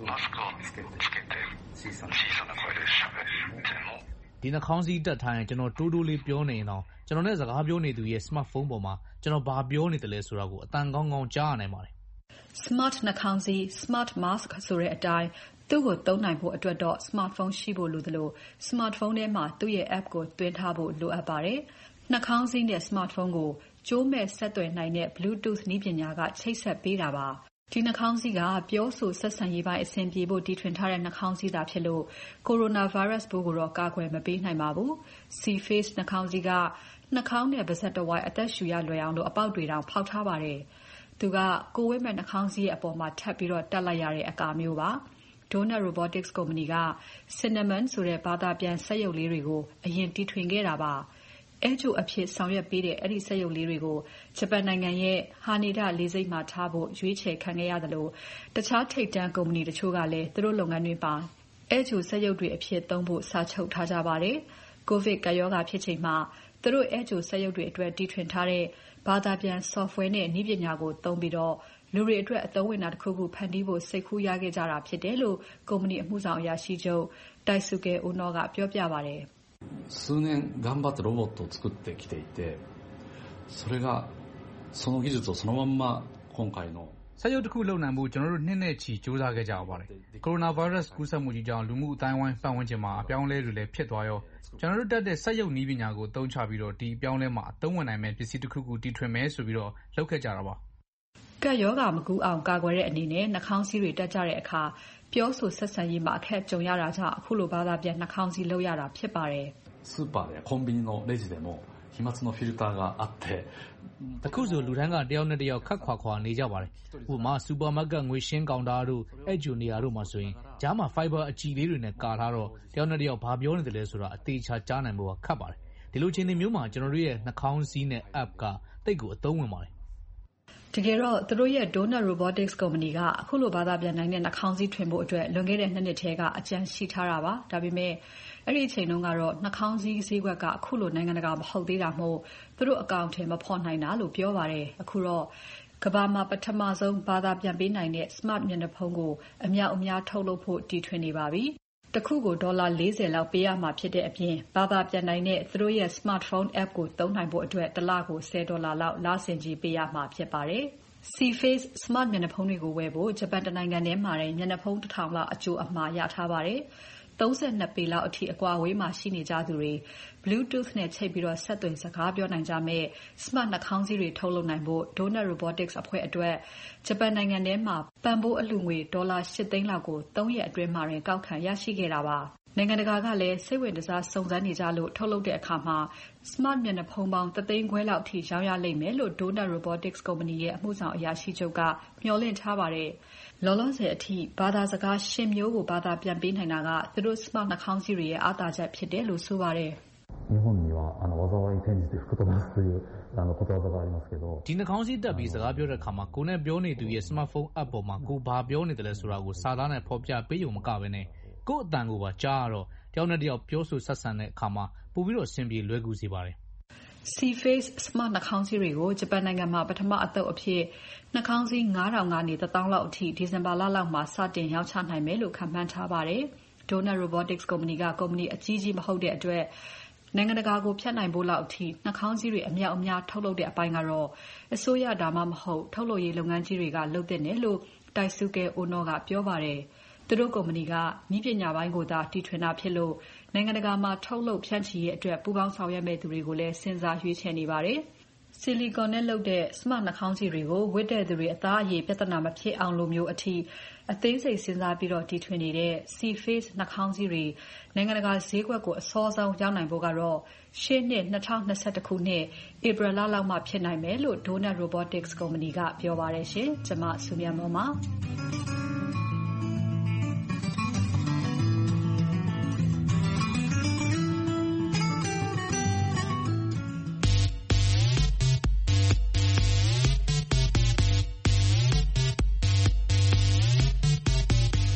ဒီနှာခေါင်းစည်းတက်ထားရင်ကျွန်တော်တိုးတိုးလေးပြောနေရင်တော့ကျွန်တော်နဲ့စကားပြောနေသူရဲ့ smartphone ပေါ်မှာကျွန်တော်ဘာပြောနေတယ်လဲဆိုတာကိုအတန်ကောင်းကောင်းကြားရနိုင်ပါတယ် Smart နှာခေါင်းစည်း Smart Mask ဆိုတဲ့အတိုင်းသူ့ကိုသုံးနိုင်ဖို့အတွက်တော့ smartphone ရှိဖို့လိုသလို smartphone ထဲမှာသူ့ရဲ့ app ကိုသွင်းထားဖို့လိုအပ်ပါတယ်။နှာခေါင်းစည်းနဲ့ smartphone ကိုကြိုးမဲ့ဆက်သွယ်နိုင်တဲ့ Bluetooth နည်းပညာကချိတ်ဆက်ပေးတာပါ။ဒီနှာခေါင်းစည်းကပြောဆိုဆက်ဆံရေးပိုင်းအဆင်ပြေဖို့တီထွင်ထားတဲ့နှာခေါင်းစည်းသာဖြစ်လို့ Coronavirus ပိုးကိုတော့ကာကွယ်မပေးနိုင်ပါဘူး။ C-Face နှာခေါင်းစည်းကနှာခေါင်းနဲ့ပါးစပ်တစ်ဝိုက်အသက်ရှူရလွယ်အောင်လို့အပေါက်တွေတောင်ဖောက်ထားပါတယ်။သူကကိုယ်ဝတ်မဲ့နှာခေါင်းစည်းရဲ့အပေါ်မှာထပ်ပြီးတော့တက်လိုက်ရတဲ့အကာမျိုးပါ။ Donut Robotics ကုမ္ပဏီက Cinnamon ဆိုတဲ့ဘာသာပြန်စက်ရုပ်လေးတွေကိုအရင်တီထွင်ခဲ့တာပါ။အဲကျိုအဖြစ်ဆောင်ရွက်ပေးတဲ့အဲ့ဒီစက်ရုပ်လေးတွေကိုဂျပန်နိုင်ငံရဲ့ဟာနေဒလေးစိတ်မှာထားဖို့ရွေးချယ်ခံခဲ့ရတယ်လို့တခြားထိပ်တန်းကုမ္ပဏီတချို့ကလည်းသူတို့လုပ်ငန်းတွေမှာအဲကျိုစက်ရုပ်တွေအဖြစ်သုံးဖို့စာချုပ်ထားကြပါတယ်။ ကိုဗစ်ကပ်ရောဂါဖြစ်ချိန်မှာသူတို့အဲကျိုစက်ရုပ်တွေအတွက်တီထွင်ထားတဲ့ဘာသာပြန် software နဲ့နည်းပညာကိုသုံးပြီးတော့လူတွေအတွက်အသုံးဝင်တာတစ်ခုခုဖန်တီးဖို့စိတ်ကူးရခဲ့ကြတာဖြစ်တယ်လို့ကုမ္ပဏီအမှုဆောင်အရာရှိချုပ် Daisuke Ono ကပြောပြပါတယ်။数年頑張ってロボットを作ってきていてそれがその技術をそのまんま今回のစက်ရုပ်တစ်ခုလုပ်နိုင်ဖို့ကျွန်တော်တို့နှစ်နဲ့ချီစူးစမ်းခဲ့ကြပါတယ်။ Coronavirus ကူးစက်မှုကြီးကြောင့်လူမှုအတိုင်းအဝိုင်းပတ်ဝန်းကျင်မှာအပြောင်းအလဲတွေလည်းဖြစ်သွားရောကျွန်တော်တို့တက်တဲ့စက်ရုပ်နည်းပညာကိုသုံးချပြီးတော့ဒီအပြောင်းအလဲမှာအသုံးဝင်နိုင်မဲ့ပစ္စည်းတစ်ခုခုတီထွင်မယ်ဆိုပြီးတော့လုပ်ခဲ့ကြတာပါ။ကပ်ရောဂါမကူးအောင်ကာကွယ်တဲ့အနေနဲ့နှာခေါင်းစည်းတွေတက်ကြတဲ့အခါပြောဆိုဆက်ဆံရေးမှာအခက်ကြုံရတာကြောင့်အခုလိုဘာသာပြန်နှာခေါင်းစည်းလုပ်ရတာဖြစ်ပါတယ်။スーパーでコンビニのレジでも飛沫のフィルターがあってအခုဆိုလူတန်းကတယောက်နဲ့တယောက်ခက်ခွာခွာနေကြပါတယ်။ဥပမာစူပါမားကတ်ငွေရှင်းကောင်တာတို့အဲ့ဂျူနီယာတို့မှာဆိုရင်ကြားမှာ fiber အကြည်လေးတွေနဲ့ကာထားတော့တယောက်နဲ့တယောက်ဘာပြောနေတယ်လဲဆိုတာအသေးချာကြားနိုင်ဖို့ခက်ပါတယ်။ဒီလိုချိန်တွေမျိုးမှာကျွန်တော်တို့ရဲ့နှာခေါင်းစည်းနဲ့ app ကတိတ်ကိုအသုံးဝင်ပါတယ်တကယ်တော့သူတို့ရဲ့ Donut Robotics ကုမ္ပဏီကအခုလိုဘာသာပြန်နိုင်တဲ့နှာခေါင်းစည်းထွင်ဖို့အတွက်လွန်ခဲ့တဲ့နှစ်နှစ်ထဲကအကြံရှိထားတာပါ။ဒါပေမဲ့အဲ့ဒီအချိန်တုန်းကတော့နှာခေါင်းစည်းဈေးကွက်ကအခုလိုနိုင်ငံတကာမဟုတ်သေးတာမို့သူတို့အကောင့်ထဲမဖော်နိုင်တာလို့ပြောပါတယ်။အခုတော့ကမ္ဘာမှာပထမဆုံးဘာသာပြန်ပေးနိုင်တဲ့ Smart မျက်နှာဖုံးကိုအမြောက်အများထုတ်လုပ်ဖို့တီထွင်နေပါပြီ။တစ်ခုကိုဒေါ်လာလေးဆယ်လောက်ပေးရမှာဖြစ်တဲ့အပြင်ဘာသာပြန်နိုင်တဲ့သူတို့ရဲ့ Smartphone app ကိုသုံးနိုင်ဖို့အတွက်တစ်လကိုဆယ်ဒေါ်လာလောက်လစဉ်ကြီးပေးရမှာဖြစ်ပါတယ်။ C-Face Smart မျက်နှာဖုံးတွေကိုဝယ်ဖို့ဂျပန်နိုင်ငံထဲမှာမျက်နှာဖုံးတစ်ထောင်လောက်အကျိုးအမှာရထားပါတယ်။သုံး၂ပေလောက်အထိအကွာအဝေးမှာရှိနေကြသူတွေ Bluetooth နဲ့ချိတ်ပြီးတော့ဆက်သွယ်စကားပြောနိုင်ကြမဲ့ Smart နှာခေါင်းစည်းတွေထုတ်လုပ်နိုင်ဖို့ Donut Robotics အဖွဲ့အတွက်ဂျပန်နိုင်ငံထဲမှာပံ့ပိုးအလှူငွေဒေါ်လာရှစ်သိန်းလောက်ကိုသုံးရက်အတွင်းမှာတင်ကောက်ခံရရှိခဲ့တာပါ။နိုင်ငံတကာကလည်းစိတ်ဝင်စားစုံစမ်းနေကြလို့ထုတ်လုပ်တဲ့အခါမှာ Smart မျက်နှာဖုံးပေါင်းတစ်သိန်းခွဲလောက်အထိရောင်းရလိမ့်မယ်လို့ Donut Robotics ကုမ္ပဏီရဲ့အမှုဆောင်အရာရှိချုပ်ကမျှော်လင့်ထားပါတယ်။လောလောဆယ်အထိဘာသာစကားရှစ်မျိုးကိုဘာသာပြန်ပေးနိုင်တာကသူတို့ Smart နှာခေါင်းစည်းတွေရဲ့အားသာချက်ဖြစ်တယ်လို့ဆိုပါတယ်။日本にはあの災い転じて福となすというあのことわざがありますけどဒီနှာခေါင်းစည်းတက်ပြီးစကားပြောတဲ့အခါမှာကိုယ်နဲ့ပြောနေသူရဲ့ smartphone app ပေါ်မှာကိုဘာပြောနေတယ်လဲဆိုတာကိုစာသားနဲ့ဖော်ပြပေးရုံမကဘဲနဲ့ကိုယ့်အတန်ကိုပါကြားရတော့တယောက်နဲ့တယောက်ပြောဆိုဆက်ဆံတဲ့အခါမှာပိုပြီးတော့အဆင်ပြေလွယ်ကူစေပါတယ်။ C-Face Smart နှာခေါင်းစည်းတွေကိုဂျပန်နိုင်ငံမှာပထမအသုတ်အဖြစ်နှာခေါင်းစည်းငါးထောင်ကနေတစ်သောင်းလောက်အထိဒီဇင်ဘာလလောက်မှာစတင်ရောင်းချနိုင်မယ်လို့ခန့်မှန်းထားပါတယ်။ Donut Robotics ကုမ္ပဏီကကုမ္ပဏီအကြီးကြီးမဟုတ်တဲ့အတွက်နိုင်ငံတကာကိုဖြတ်နိုင်ဖို့လောက်အထိနှာခေါင်းစည်းတွေအမြောက်အများထုတ်လုပ်တဲ့အပိုင်းကတော့အစိုးရဒါမှမဟုတ်ထုတ်လုပ်ရေးလုပ်ငန်းကြီးတွေကလုပ်တဲ့နယ်လို့ Daisuke Ono ကပြောပါတယ်။သူတို့ကုမ္ပဏီကနည်းပညာပိုင်းကိုသာတီထွင်တာဖြစ်လို့နိုင်ငံတကာမှာထုတ်လုပ်ဖြန့်ချီရေးအတွက်ပူးပေါင်းဆောင်ရွက်မဲ့သူတွေကိုလည်းစဉ်းစားရွေးချယ်နေပါတယ်။ Silicon နဲ့လုပ်တဲ့ Smart နှာခေါင်းစည်းတွေကိုဝတ်တဲ့သူတွေအသားအရည်ပြဿနာမဖြစ်အောင်လိုမျိုးအထိအသေးစိတ်စဉ်းစားပြီးတော့တီထွင်နေတဲ့ C-Face နှာခေါင်းစည်းတွေနိုင်ငံတကာဈေးကွက်ကိုအစောဆုံးရောက်နိုင်ဖို့ကတော့ရှေ့နှစ်၂၀၂၁ခုနှစ်ဧပြီလလောက်မှဖြစ်နိုင်မယ်လို့ Donut Robotics ကုမ္ပဏီကပြောပါတယ်ရှင်။ကျွန်မစုမြတ်မောင်ပါ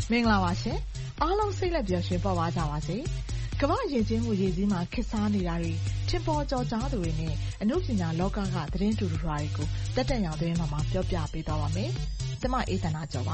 မင်္ဂလာပါရှင်အားလုံးစိတ်လက်ပျော်ရွှင်ပေါ်ပါကြပါစေကမ္ဘာရည်ချင်းမှုရည်စည်းမှာခစ်စားနေတာတွေထင်ပေါ်ကြော်ကြားသူတွေနဲ့အမှုပညာလောကကသတင်းတူတူတွေကိုတက်တက်ရောင်သွင်းမှာပြောပြပေးသွားပါမယ်ကျွန်မအေးသနာကျော်ပါ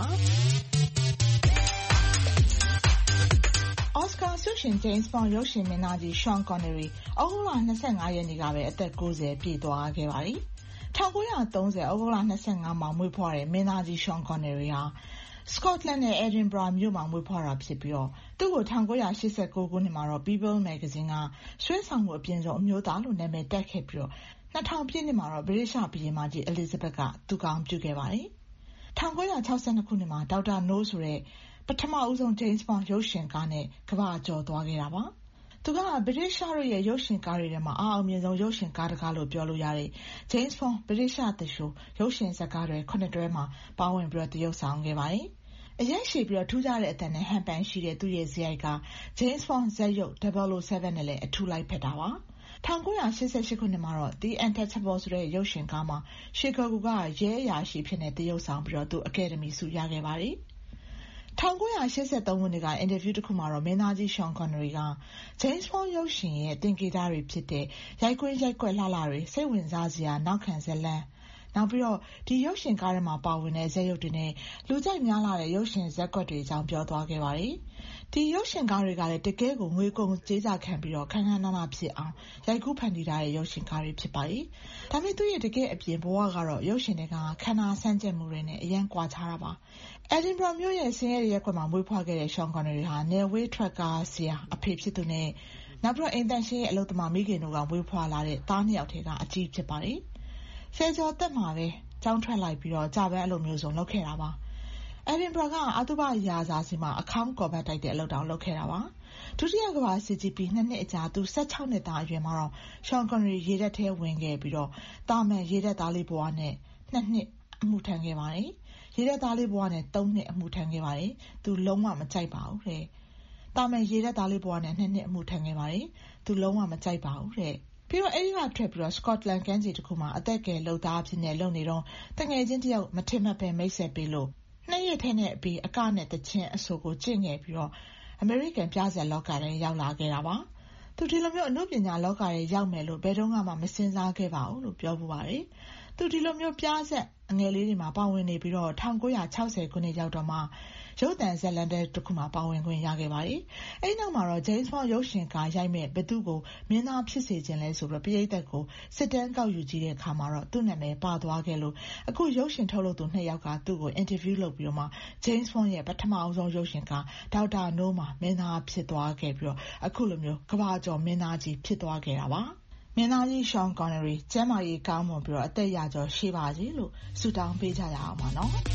အော်စကာဆုရှင် James Bond ရုပ်ရှင်မင်းသားကြီး Sean Connery ဩဂုတ်လ၂၅ရက်နေ့ကပဲအသက်၉၀ပြည့်သွားခဲ့ပါပြီ၁၉၃၀ဩဂုတ်လ၂၅မှာမွေးဖွားတဲ့မင်းသားကြီး Sean Connery ဟာScotland နဲ့ Edinburgh မြို့မှာမွေးဖွားတာဖြစ်ပြီးတော့သူ့ကို၁၉၈၉ခုနှစ်မှာတော့ People Magazine ကရွှေဆောင်မှုအပြင်ဆုံးအမျိုးသားလို့နာမည်တက်ခဲ့ပြီးတော့၂၀၀၀ပြည့်နှစ်မှာတော့ဗြိတိရှဘုရင်မကြီး Elizabeth ကသူကောင်းပြုခဲ့ပါတယ်၁၉၆၂ခုနှစ်မှာဒေါက်တာ No ဆိုတဲ့ပထမဦးဆုံး James Bond ရုပ်ရှင်ကားနဲ့ကမ္ဘာကျော်သွားခဲ့တာပါသူကဗြိတိရှတို့ရဲ့ရုပ်ရှင်ကားတွေထဲမှာအအောင်မြင်ဆုံးရုပ်ရှင်ကားတကားလို့ပြောလို့ရတဲ့ James Bond ဗြိတိရှသရှိုရုပ်ရှင်ဇာတ်ကားတွေခုနှစ်တွဲမှာပါဝင်ပြီးတော့တရုပ်ဆောင်ခဲ့ပါတယ်အရင်ရှိပြီးတော့ထူးခြားတဲ့အတန်နဲ့ဟန်ပန်ရှိတဲ့သူ့ရဲ့ဇာတ်က James Bond ဇာတ်ရုပ်double oh sevenနဲ့လည်းအထူးလိုက်ဖက်တာပါ၁၉၈၈ခုနှစ်မှာတော့ The Untouchable ဆိုတဲ့ရုပ်ရှင်ကားမှာရှီကာဂိုကရဲအရာရှိဖြစ်နေတရုပ်ဆောင်ပြီးတော့သူအကယ်ဒမီဆုရခဲ့ပါတယ်၁၉၈၃ခုနှစ်ကအင်တာဗျူးတစ်ခုမှာတော့မင်းသားကြီး Sean Connery က James Bond ရုပ်ရှင်ရဲ့သင်္ကေတတွေဖြစ်တဲ့ရိုက်ကွင်းရိုက်ကွက်လှလှတွေစိတ်ဝင်စားစရာနောက်ခံဇာတ်လမ်းနောက်ပြီးတော့ဒီရုပ်ရှင်ကားထဲမှာပါဝင်တဲ့ဇာတ်ရုပ်တွေနဲ့လူကြိုက်များလာတဲ့ရုပ်ရှင်ဇာတ်ကွက်တွေအကြောင်းပြောသွားခဲ့ပါတယ်။ဒီရုပ်ရှင်ကားတွေကလည်းတကယ်ကိုငွေကုန်ကြေးစာခံပြီးတော့ခန်းခန်းနားနားဖြစ်အောင်ရိုက်ကူးဖန်တီးထားတဲ့ရုပ်ရှင်ကားတွေဖြစ်ပါတယ်။ဒါပေမဲ့သူ့ရဲ့တကယ်အပြင်ဘဝကတော့ရုပ်ရှင်တွေကခန္ဓာဆန်းကျက်မှုတွေနဲ့အရန်ကွာခြားတာပါ။ Edinburgh မြို့ရဲ့ဆင်းရဲတဲ့ရပ်ကွက်မှာမွေးဖွားခဲ့တဲ့ Sean Connery ဟာနယ်ဝေးထွက်ကားဆရာအဖေဖြစ်သူနဲ့နောက်ပြီးတော့အိမ်တန်ရှင်းရဲ့အလုပ်သမားမိခင်တို့ကမွေးဖွားလာတဲ့သားနှစ်ယောက်ထဲကအကြီးဖြစ်ပါတယ်။ဆယ်ကျော်သက်မှာပဲကျောင်းထွက်လိုက်ပြီးတော့ကြာပန်းအလုပ်မျိုးစုံလုပ်ခဲ့တာပါ။ Edinburgh ကအသုဘရာဇာစီမှာအခေါင်းကော်ဘတ်တိုက်တဲ့အလုပ်တောင်လုပ်ခဲ့တာပါ။ဒုတိယကမ္ဘာစစ်ကြီးပြီးနှစ်နှစ်အကြာသူ၁၆နှစ်သားအရွယ်မှာတော့ Sean Connery ရေတပ်ထဲဝင်ခဲ့ပြီးတော့တာမန်ရေတပ်သားလေးဘဝနဲ့နှစ်နှစ်အမှုထမ်းခဲ့ပါတယ်။ရေတပ်သားလေးဘဝနဲ့သုံးနှစ်အမှုထမ်းခဲ့ပါတယ်။သူလုံးဝမကြိုက်ပါဘူးတဲ့။တာမန်ရေတပ်သားလေးဘဝနဲ့နှစ်နှစ်အမှုထမ်းခဲ့ပါတယ်။သူလုံးဝမကြိုက်ပါဘူးတဲ့။ပြီးတော့အဲဒီကထွက်ပြီးတော့ Scotland ကမ်းခြေတစ်ခုမှာအသက်ကယ်လုပ်သားအဖြစ်နဲ့လုပ်နေတော့တငယ်ချင်းတယောက်မထင်မှတ်ပဲမိတ်ဆက်ပေးလို့နှစ်ရက်ထဲနဲ့အပြီးအကနဲ့တချင်းအဆိုကိုကျင့်ငယ်ပြီးတော့ American ပြဇာတ်လောကထဲရောက်လာခဲ့တာပါသူဒီလိုမျိုးအမှုပညာလောကထဲရောက်မယ်လို့ဘယ်တော့မှမစဉ်းစားခဲ့ပါဘူးလို့ပြောပူပါတယ်သူဒီလိုမျိုးပြဇာတ်အငယ်လေးတွေမှာပါဝင်နေပြီးတော့၁၉၆၀ခုနှစ်ရောက်တော့မှရုပ်သံဇာတ်လမ်းတစ်ခုမှာပါဝင်ခွင့်ရခဲ့ပါတယ်။အဲဒီနောက်မှာတော့ James Bond ရုပ်ရှင်ကားရိုက်မဲ့ဘသူကိုမင်းသားဖြစ်စေခြင်းလဲဆိုပြီးပရိသတ်ကိုစစ်တမ်းကောက်ယူကြည့်တဲ့အခါမှာတော့သူ့နာမည်ပါသွားခဲ့လို့အခုရုပ်ရှင်ထုတ်လုပ်သူနှစ်ယောက်ကသူ့ကိုအင်တာဗျူးလုပ်ပြီးတော့မှ James Bond ရဲ့ပထမအဆုံးရုပ်ရှင်ကားဒေါက်တာ No မှာမင်းသားဖြစ်သွားခဲ့ပြီးတော့အခုလိုမျိုးကမ္ဘာကျော်မင်းသားကြီးဖြစ်သွားခဲ့တာပါ။မင်းသားကြီး Sean Connery ကျမ်းမာရေးကောင်းမွန်ပြီးတော့အသက်ရာကျော်ရှိပါစေလို့ဆုတောင်းပေးကြရအောင်ပါနော်။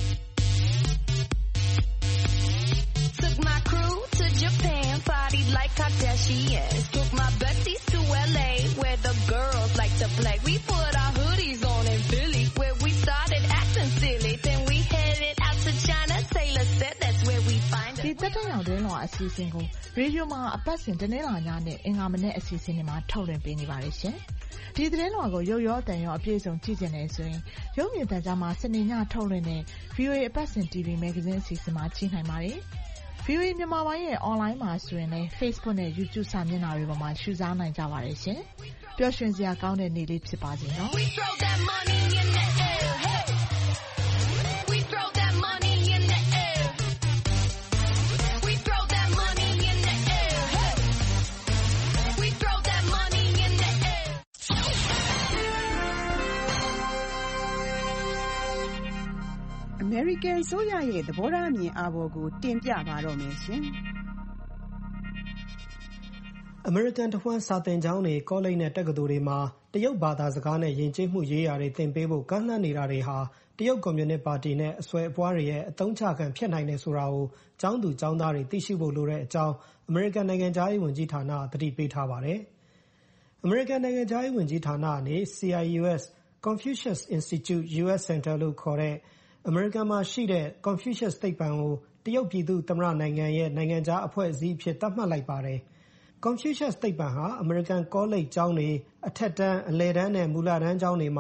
Took my crew to Japan, party like Kardashians. Took my besties to L A, where the girls like to play. We put our hoodies on in Philly, where we started acting silly. Then we headed out to China. Taylor said that's where we find it. ဒီတက်တဲ့ရောင်တွင်းလောအစီအစဉ်ကိုရေဒီယိုမှာအပတ်စဉ်တနင်္လာညနဲ့အင်္ဂါမနေ့အစီအစဉ်တွေမှာထုတ်လွှင့်ပေးနေပါတယ်ရှင်။ဒီသတင်းတော်ကိုရုပ်ရောအတန်ရောအပြည့်စုံကြည့်ကြနေဆိုရင်ရုပ်မြင်သံကြားမှာစနေညထုတ်လွှင့်တဲ့ ဗီအိုအေ အပတ်စဉ် တီဗီ Magazine အစီအစဉ်မှာကြည့်နိုင်ပါတယ်။ဗီအိုအေမြန်မာပိုင်းရဲ့ online မှာဆိုရင်လည်း Facebook နဲ့ YouTube စာမျက်နှာတွေပေါ်မှာရှုစားနိုင်ကြပါတယ်ရှင်။ပျော်ရွှင်စရာကောင်းတဲ့နေ့လေးဖြစ်ပါစေနော်။ American အစိုးရရဲ့သဘောထားအမြင်အာဘော်ကိုတင်ပြပါတော့မယ်ရှင်။ American တဝှမ်းစာသင်ကျောင်းတွေကောလိပ်နဲ့တက္ကသိုလ်တွေမှာတရုတ်ဘာသာစကားနဲ့ယဉ်ကျေးမှုရေးရာတွေသင်ပေးဖို့ကမ်းလှမ်းနေတာတွေဟာတရုတ်ကွန်မြူနစ်ပါတီနဲ့အဆွဲအပွားတွေရဲ့အသုံးချခံဖြစ်နိုင်တယ်ဆိုတာကိုကျောင်းသူကျောင်းသားတွေသိရှိဖို့လိုတဲ့အကြောင်း American နိုင်ငံခြားရေးဝန်ကြီးဌာနသတိပေးထားပါတယ်။ American နိုင်ငံခြားရေးဝန်ကြီးဌာနကနေ C I U S Confucius Institute U S Center လို့ခေါ်တဲ့အမေရိကန်မှာရှိတဲ့ Confucius သိပ္ပံကိုတရုတ်ပြည်သူ့သမ္မတနိုင်ငံရဲ့နိုင်ငံခြားအဖွဲ့အစည်းအဖြစ်သတ်မှတ်လိုက်ပါတယ်။ Confucius သိပ္ပံဟာအမေရိကန်ကောလိပ်ကျောင်းတွေအထက်တန်းအလယ်တန်းနဲ့မူလတန်းကျောင်းတွေမှာ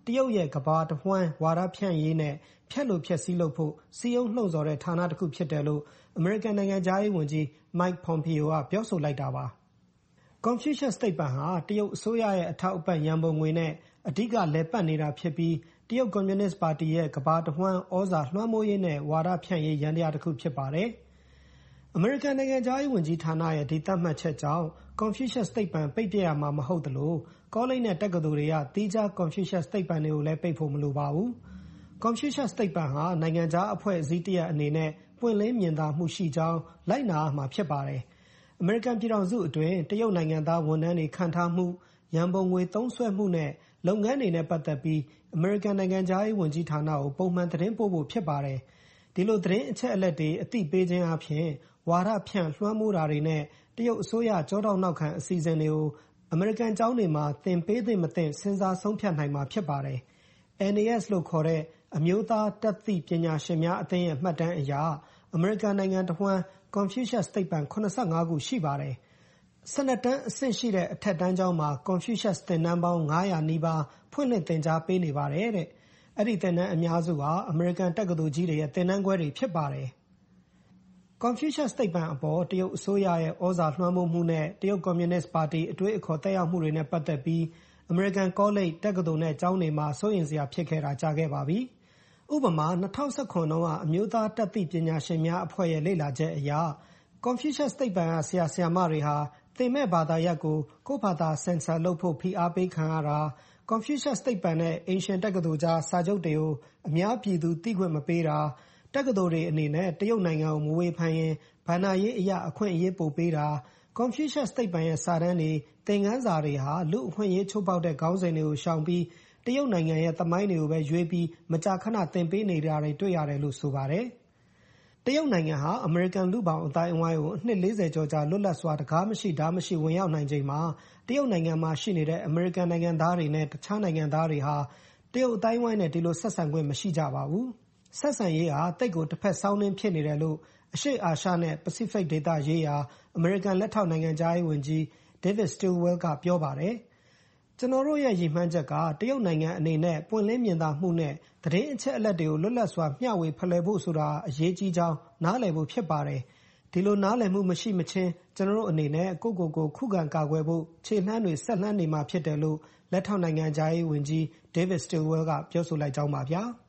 တရုတ်ရဲ့ကမ္ဘာတစ်ဝှမ်းဝါဒဖြန့်ရေးနဲ့ဖြတ်လို့ဖြတ်စည်းလုပ်ဖို့စီးရုံးလှုံ့ဆော်တဲ့ဌာနတစ်ခုဖြစ်တယ်လို့အမေရိကန်နိုင်ငံခြားရေးဝန်ကြီး Mike Pompeo ကပြောဆိုလိုက်တာပါ။ Confucius သိပ္ပံဟာတရုတ်အစိုးရရဲ့အထောက်အပံ့ရန်ပုံငွေနဲ့အဓိကလည်ပတ်နေတာဖြစ်ပြီးတရုတ်ကွန်မြူနစ်ပါတီရဲ့ကမ္ဘာတစ်ဝှမ်းဩဇာလွှမ်းမိုးရေးနဲ့ဝါဒဖြန့်ရေးယန္တရားတစ်ခုဖြစ်ပါတယ်။အမေရိကန်နိုင်ငံခြားရေးဝန်ကြီးဌာနရဲ့ဒီသတ်မှတ်ချက်ကြောင့် Confucius သိပ္ပံပိတ်ပစ်ရမှာမဟုတ်သလိုကောလိပ်နဲ့တက္ကသိုလ်တွေကသီးခြား Confucius သိပ္ပံတွေကိုလည်းပိတ်ဖို့မလိုပါဘူး။ Confucius သိပ္ပံဟာနိုင်ငံခြားအဖွဲ့အစည်းတစ်ရပ်အနေနဲ့ပွင့်လင်းမြင်သာမှုရှိကြောင်းလိုက်နာရမှာဖြစ်ပါတယ်။အမေရိကန်ပြည်ထောင်စုအတွင်းတရုတ်နိုင်ငံသားဝန်ထမ်းတွေခန့်ထားမှုရန်ပုံငွေသုံးစွဲမှုနဲ့လုပ်ငန်းတွေနဲ့ပတ်သက်ပြီးအမေရိကန်နိုင်ငံခြားရေးဝန်ကြီးဌာနကိုပုံမှန်သတင်းပို့ဖို့ဖြစ်ပါတယ်။ဒီလိုသတင်းအချက်အလက်တွေအသိပေးခြင်းအပြင်ဝါဒဖြန့်လွှမ်းမိုးတာတွေနဲ့တရုတ်အစိုးရကြောထောက်နောက်ခံအစီအစဉ်တွေကိုအမေရိကန်ကျောင်းတွေမှာသင်ပေးသင့်မသင့်စဉ်းစားဆုံးဖြတ်နိုင်မှာဖြစ်ပါတယ်။ N A S လို့ခေါ်တဲ့အမျိုးသားတတ်သိပညာရှင်များအသင်းရဲ့မှတ်တမ်းအရအမေရိကန်နိုင်ငံတစ်ဝှမ်း Confucius သိပ္ပံခုနစ်ဆယ့်ငါးခုရှိပါတယ်။ဆယ်နှစ်တန်းအဆင့်ရှိတဲ့အထက်တန်းကျောင်းမှာ Confucius သင်တန်းပေါင်းငါးရာနီးပါးဖွင့်လှစ်သင်ကြားပေးနေပါတယ်တဲ့။အဲ့ဒီသင်တန်းအများစုဟာအမေရိကန်တက္ကသိုလ်ကြီးတွေရဲ့သင်တန်းခွဲတွေဖြစ်ပါတယ်။ Confucius သိပ္ပံအပေါ်တရုတ်အစိုးရရဲ့ဩဇာလွှမ်းမိုးမှုနဲ့တရုတ်ကွန်မြူနစ်ပါတီအတွေးအခေါ်သက်ရောက်မှုတွေနဲ့ပတ်သက်ပြီးအမေရိကန်ကောလိပ်တက္ကသိုလ်နဲ့ကျောင်းတွေမှာစိုးရိမ်စရာဖြစ်ခဲ့တာကြာခဲ့ပါပြီ။ဥပမာ၂၀၁၇ခုတုန်းကအမျိုးသားတတ်သိပညာရှင်များအဖွဲ့ရဲ့လေ့လာချက်အရ Confucius သိပ္ပံကဆရာဆရာမတွေဟာသင်မဲ့ဘာသာရပ်ကိုကိုယ့်ဘာသာဆင်ဆာလုပ်ဖို့ဖိအားပေးခံရတာ Confucius သိပ္ပံနဲ့အိမ်ရှင်တက္ကသိုလ်ကြားစာချုပ်တွေကိုအများပြည်သူသိခွင့်မပေးတာတက္ကသိုလ်တွေအနေနဲ့တရုတ်နိုင်ငံကိုမဝေဖန်ရင်ဘဏ္ဍာရေးအရအခွင့်အရေးပိုပေးတာ Confucius သိပ္ပံရဲ့စာတမ်းတွေသင်ခန်းစာတွေဟာလူအခွင့်အရေးချိုးဖောက်တဲ့ခေါင်းစဉ်တွေကိုရှောင်ပြီးတရုတ်နိုင်ငံရဲ့သမိုင်းတွေကိုပဲရွေးပြီးမကြာခဏသင်ပေးနေတာတွေတွေ့ရတယ်လို့ဆိုပါတယ်။တရုတ်နိုင်ငံဟာအမေရိကန်လူ့ဘောင်အတိုင်းအဝိုင်းကိုအနှစ်လေးဆယ်ကျော်ကြာလွတ်လပ်စွာတကားမရှိဓာမရှိဝင်ရောက်နိုင်ချိန်မှာတရုတ်နိုင်ငံမှာရှိနေတဲ့အမေရိကန်နိုင်ငံသားတွေနဲ့တခြားနိုင်ငံသားတွေဟာတရုတ်အတိုင်းအဝိုင်းနဲ့ဒီလိုဆက်ဆံခွင့်မရှိကြပါဘူး။ဆက်ဆံရေးဟာတိတ်ကိုတစ်ဖက်စောင်းနှင်းဖြစ်နေတယ်လို့အရှေ့အာရှနဲ့ပစိဖိတ်ဒေသရေးရာအမေရိကန်လက်ထောက်နိုင်ငံခြားရေးဝန်ကြီး David Stilwell ကပြောပါတယ်။ကျွန်တော်တို့ရဲ့ရည်မှန်းချက်ကတရုတ်နိုင်ငံအနေနဲ့ပွင့်လင်းမြင်သာမှုနဲ့သတင်းအချက်အလက်တွေကိုလွတ်လပ်စွာမျှဝေဖလှယ်ဖို့ဆိုတာအရေးကြီးကြောင်းနားလည်ဖို့ဖြစ်ပါတယ်။ဒီလိုနားလည်မှုမရှိမချင်းကျွန်တော်တို့အနေနဲ့ကိုယ့်ကိုယ်ကိုခုခံကာကွယ်ဖို့ခြေလှမ်းတွေဆက်လှမ်းနေမှာဖြစ်တယ်လို့လက်ထောက်နိုင်ငံခြားရေးဝန်ကြီး David Stilwell ကပြောဆိုလိုက်ကြောင်းပါဗျာ။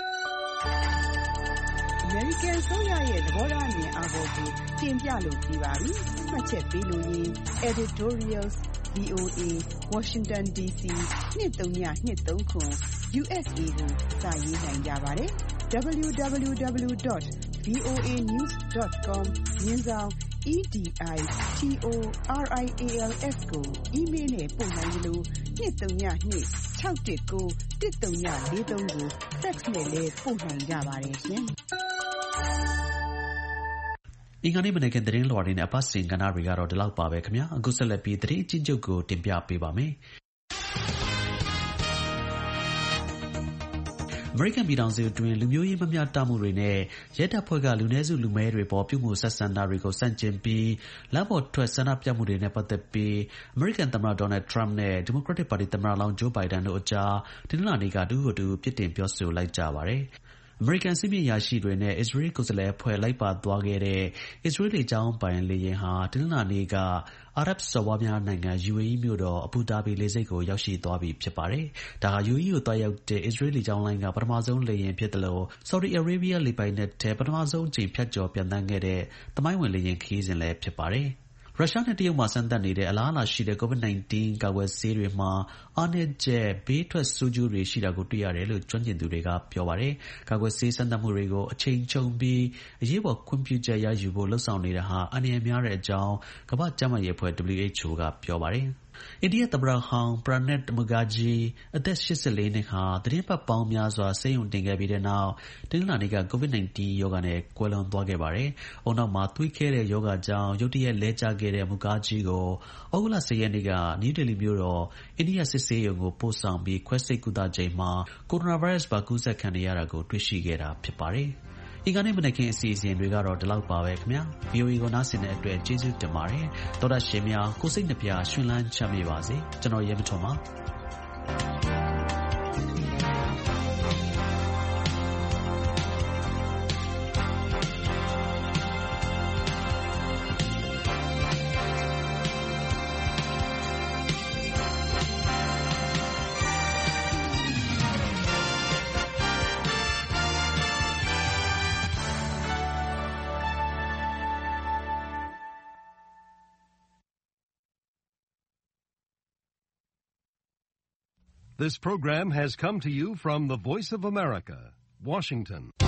American ဆိုရရဲ့သဘောထားအမြင်အာဘော်ကိုတင်ပြလို့ပြပါပြီ။မှတ်ချက်ပေးလို့ရင် editorials V O A Washington D C နှစ်သုံးညနှစ်သုံးခု U S A ကိုစာရေးနိုင်ကြပါတယ်။ w w w dot voa news dot com မြင်းဆောင် E D I T O R I A L S ကို email နဲ့ပို့နိုင်လို့နှစ်သုံးညနှစ်၆တစ်ကိုတစ်သုံးညလေးသုံးကို fax နဲ့လည်းပို့နိုင်ကြပါတယ်ရှင်။အင်္ဂါနေ့မနက်ခင်းသတင်းလွှာတွေနဲ့အပတ်စဉ်ကဏ္ဍတွေကတော့ဒီလောက်ပါပဲခင်ဗျာအခုဆက်လက်ပြီးသတင်းအချင်းချုပ်ကိုတင်ပြပေးပါမယ်အမေရိကန်ပြည်ထောင်စုအတွင်းလူမျိုးရေးမမျှတမှုတွေနဲ့ရဲတပ်ဖွဲ့ကလူနည်းစုလူမဲတွေပေါ်ပြုမှုဆက်ဆံတာတွေကိုစန့်ကျင်ပြီးလမ်းပေါ်ထွက်ဆန္ဒပြမှုတွေနဲ့ပတ်သက်ပြီးအမေရိကန်သမ္မတဒေါ်နယ်ထရမ့်နဲ့ဒီမိုကရက်တစ်ပါတီသမ္မတလောင်းဂျိုးဘိုင်ဒန်တို့အကြားဒီနေ့နေ့ကတူကိုတူပြစ်တင်ပြောဆိုလိုက်ကြပါတယ်အမေရိကန်စစ်မြေယာရှိတွေနဲ့အစ္စရေးကိုယ်စားလှယ်အဖွဲ့လိုက်ပါသွားခဲ့တဲ့အစ္စရေးလေကြောင်းပိုင်လေယာဉ်ဟာတနင်္လာနေ့ကအာရပ်စော်ဘွားများနိုင်ငံ U A E မြို့တော်အဘူဒါဘီလေဆိပ်ကိုရောက်ရှိသွားပြီဖြစ်ပါတယ်။ဒါဟာ U A E ကိုသွားရောက်တဲ့အစ္စရေးလေကြောင်းလိုင်းကပထမဆုံးလေယာဉ်ဖြစ်တယ်လို့ Saudi Arabia လေပိုင်နက်ထဲပထမဆုံးအကြိမ်ဖြတ်ကျော်ပျံသန်းခဲ့တဲ့သမိုင်းဝင်လေယာဉ်ခရီးစဉ်လည်းဖြစ်ပါတယ်။ရုရှားနဲ့တရုတ်မှာစမ်းသပ်နေတဲ့အလားအလာရှိတဲ့ ကိုဗစ်-၁၉ ကာကွယ်ဆေးတွေမှာအားနည်းချက်ဘေးထွက်ဆိုးကျိုးတွေရှိတာကိုတွေ့ရတယ်လို့ကျွမ်းကျင်သူတွေကပြောပါတယ်။ကာကွယ်ဆေးစမ်းသပ်မှုတွေကိုအချိန်ချုံပြီးအရေးပေါ်ခွင့်ပြုချက်ရယူဖို့လှုံ့ဆော်နေတာဟာအန္တရာယ်များတဲ့အကြောင်းကမ္ဘာ့ကျန်းမာရေးအဖွဲ့ W H O ကပြောပါတယ်။အိန္ဒိယသမ္မတဟောင်း Pranab Mukherjee အသက်၈၄နှစ်ဟာသီတင်းပတ်ပေါင်းများစွာဆေးရုံတင်ခဲ့ပြီးတဲ့နောက်တနင်္လာနေ့က ကိုဗစ်-၁၉ ရောဂါနဲ့ကွယ်လွန်သွားခဲ့ပါတယ်။ဦးနှောက်မှာသွေးခဲတဲ့ရောဂါကြောင့်ရုတ်တရက်လဲကျခဲ့တဲ့ Mukherjee ကိုဩဂုတ်လ၁၀ရက်နေ့ကနယူးဒေလီမြို့တော်အိန္ဒိယစစ်ဆေးရုံကိုပို့ဆောင်ပြီးခွဲစိတ်ကုသချိန်မှာကိုရိုနာဗိုင်းရပ်စ်ပါကူးစက်ခံနေရတာကိုတွေ့ရှိခဲ့တာဖြစ်ပါတယ်။အင်္ဂါနေ့မနက်ခင်းအစီအစဉ်တွေကတော့ဒီလောက်ပါပဲခင်ဗျာ V O A ကိုနားဆင်တဲ့အတွက်ကျေးဇူးတင်ပါတယ်တော်တာရှင်များကိုစိတ်နှပြရှင်လန်းချမ်းမြေပါစေကျွန်တော်ရဲမထွန်းပါ This program has come to you from the Voice of America, Washington.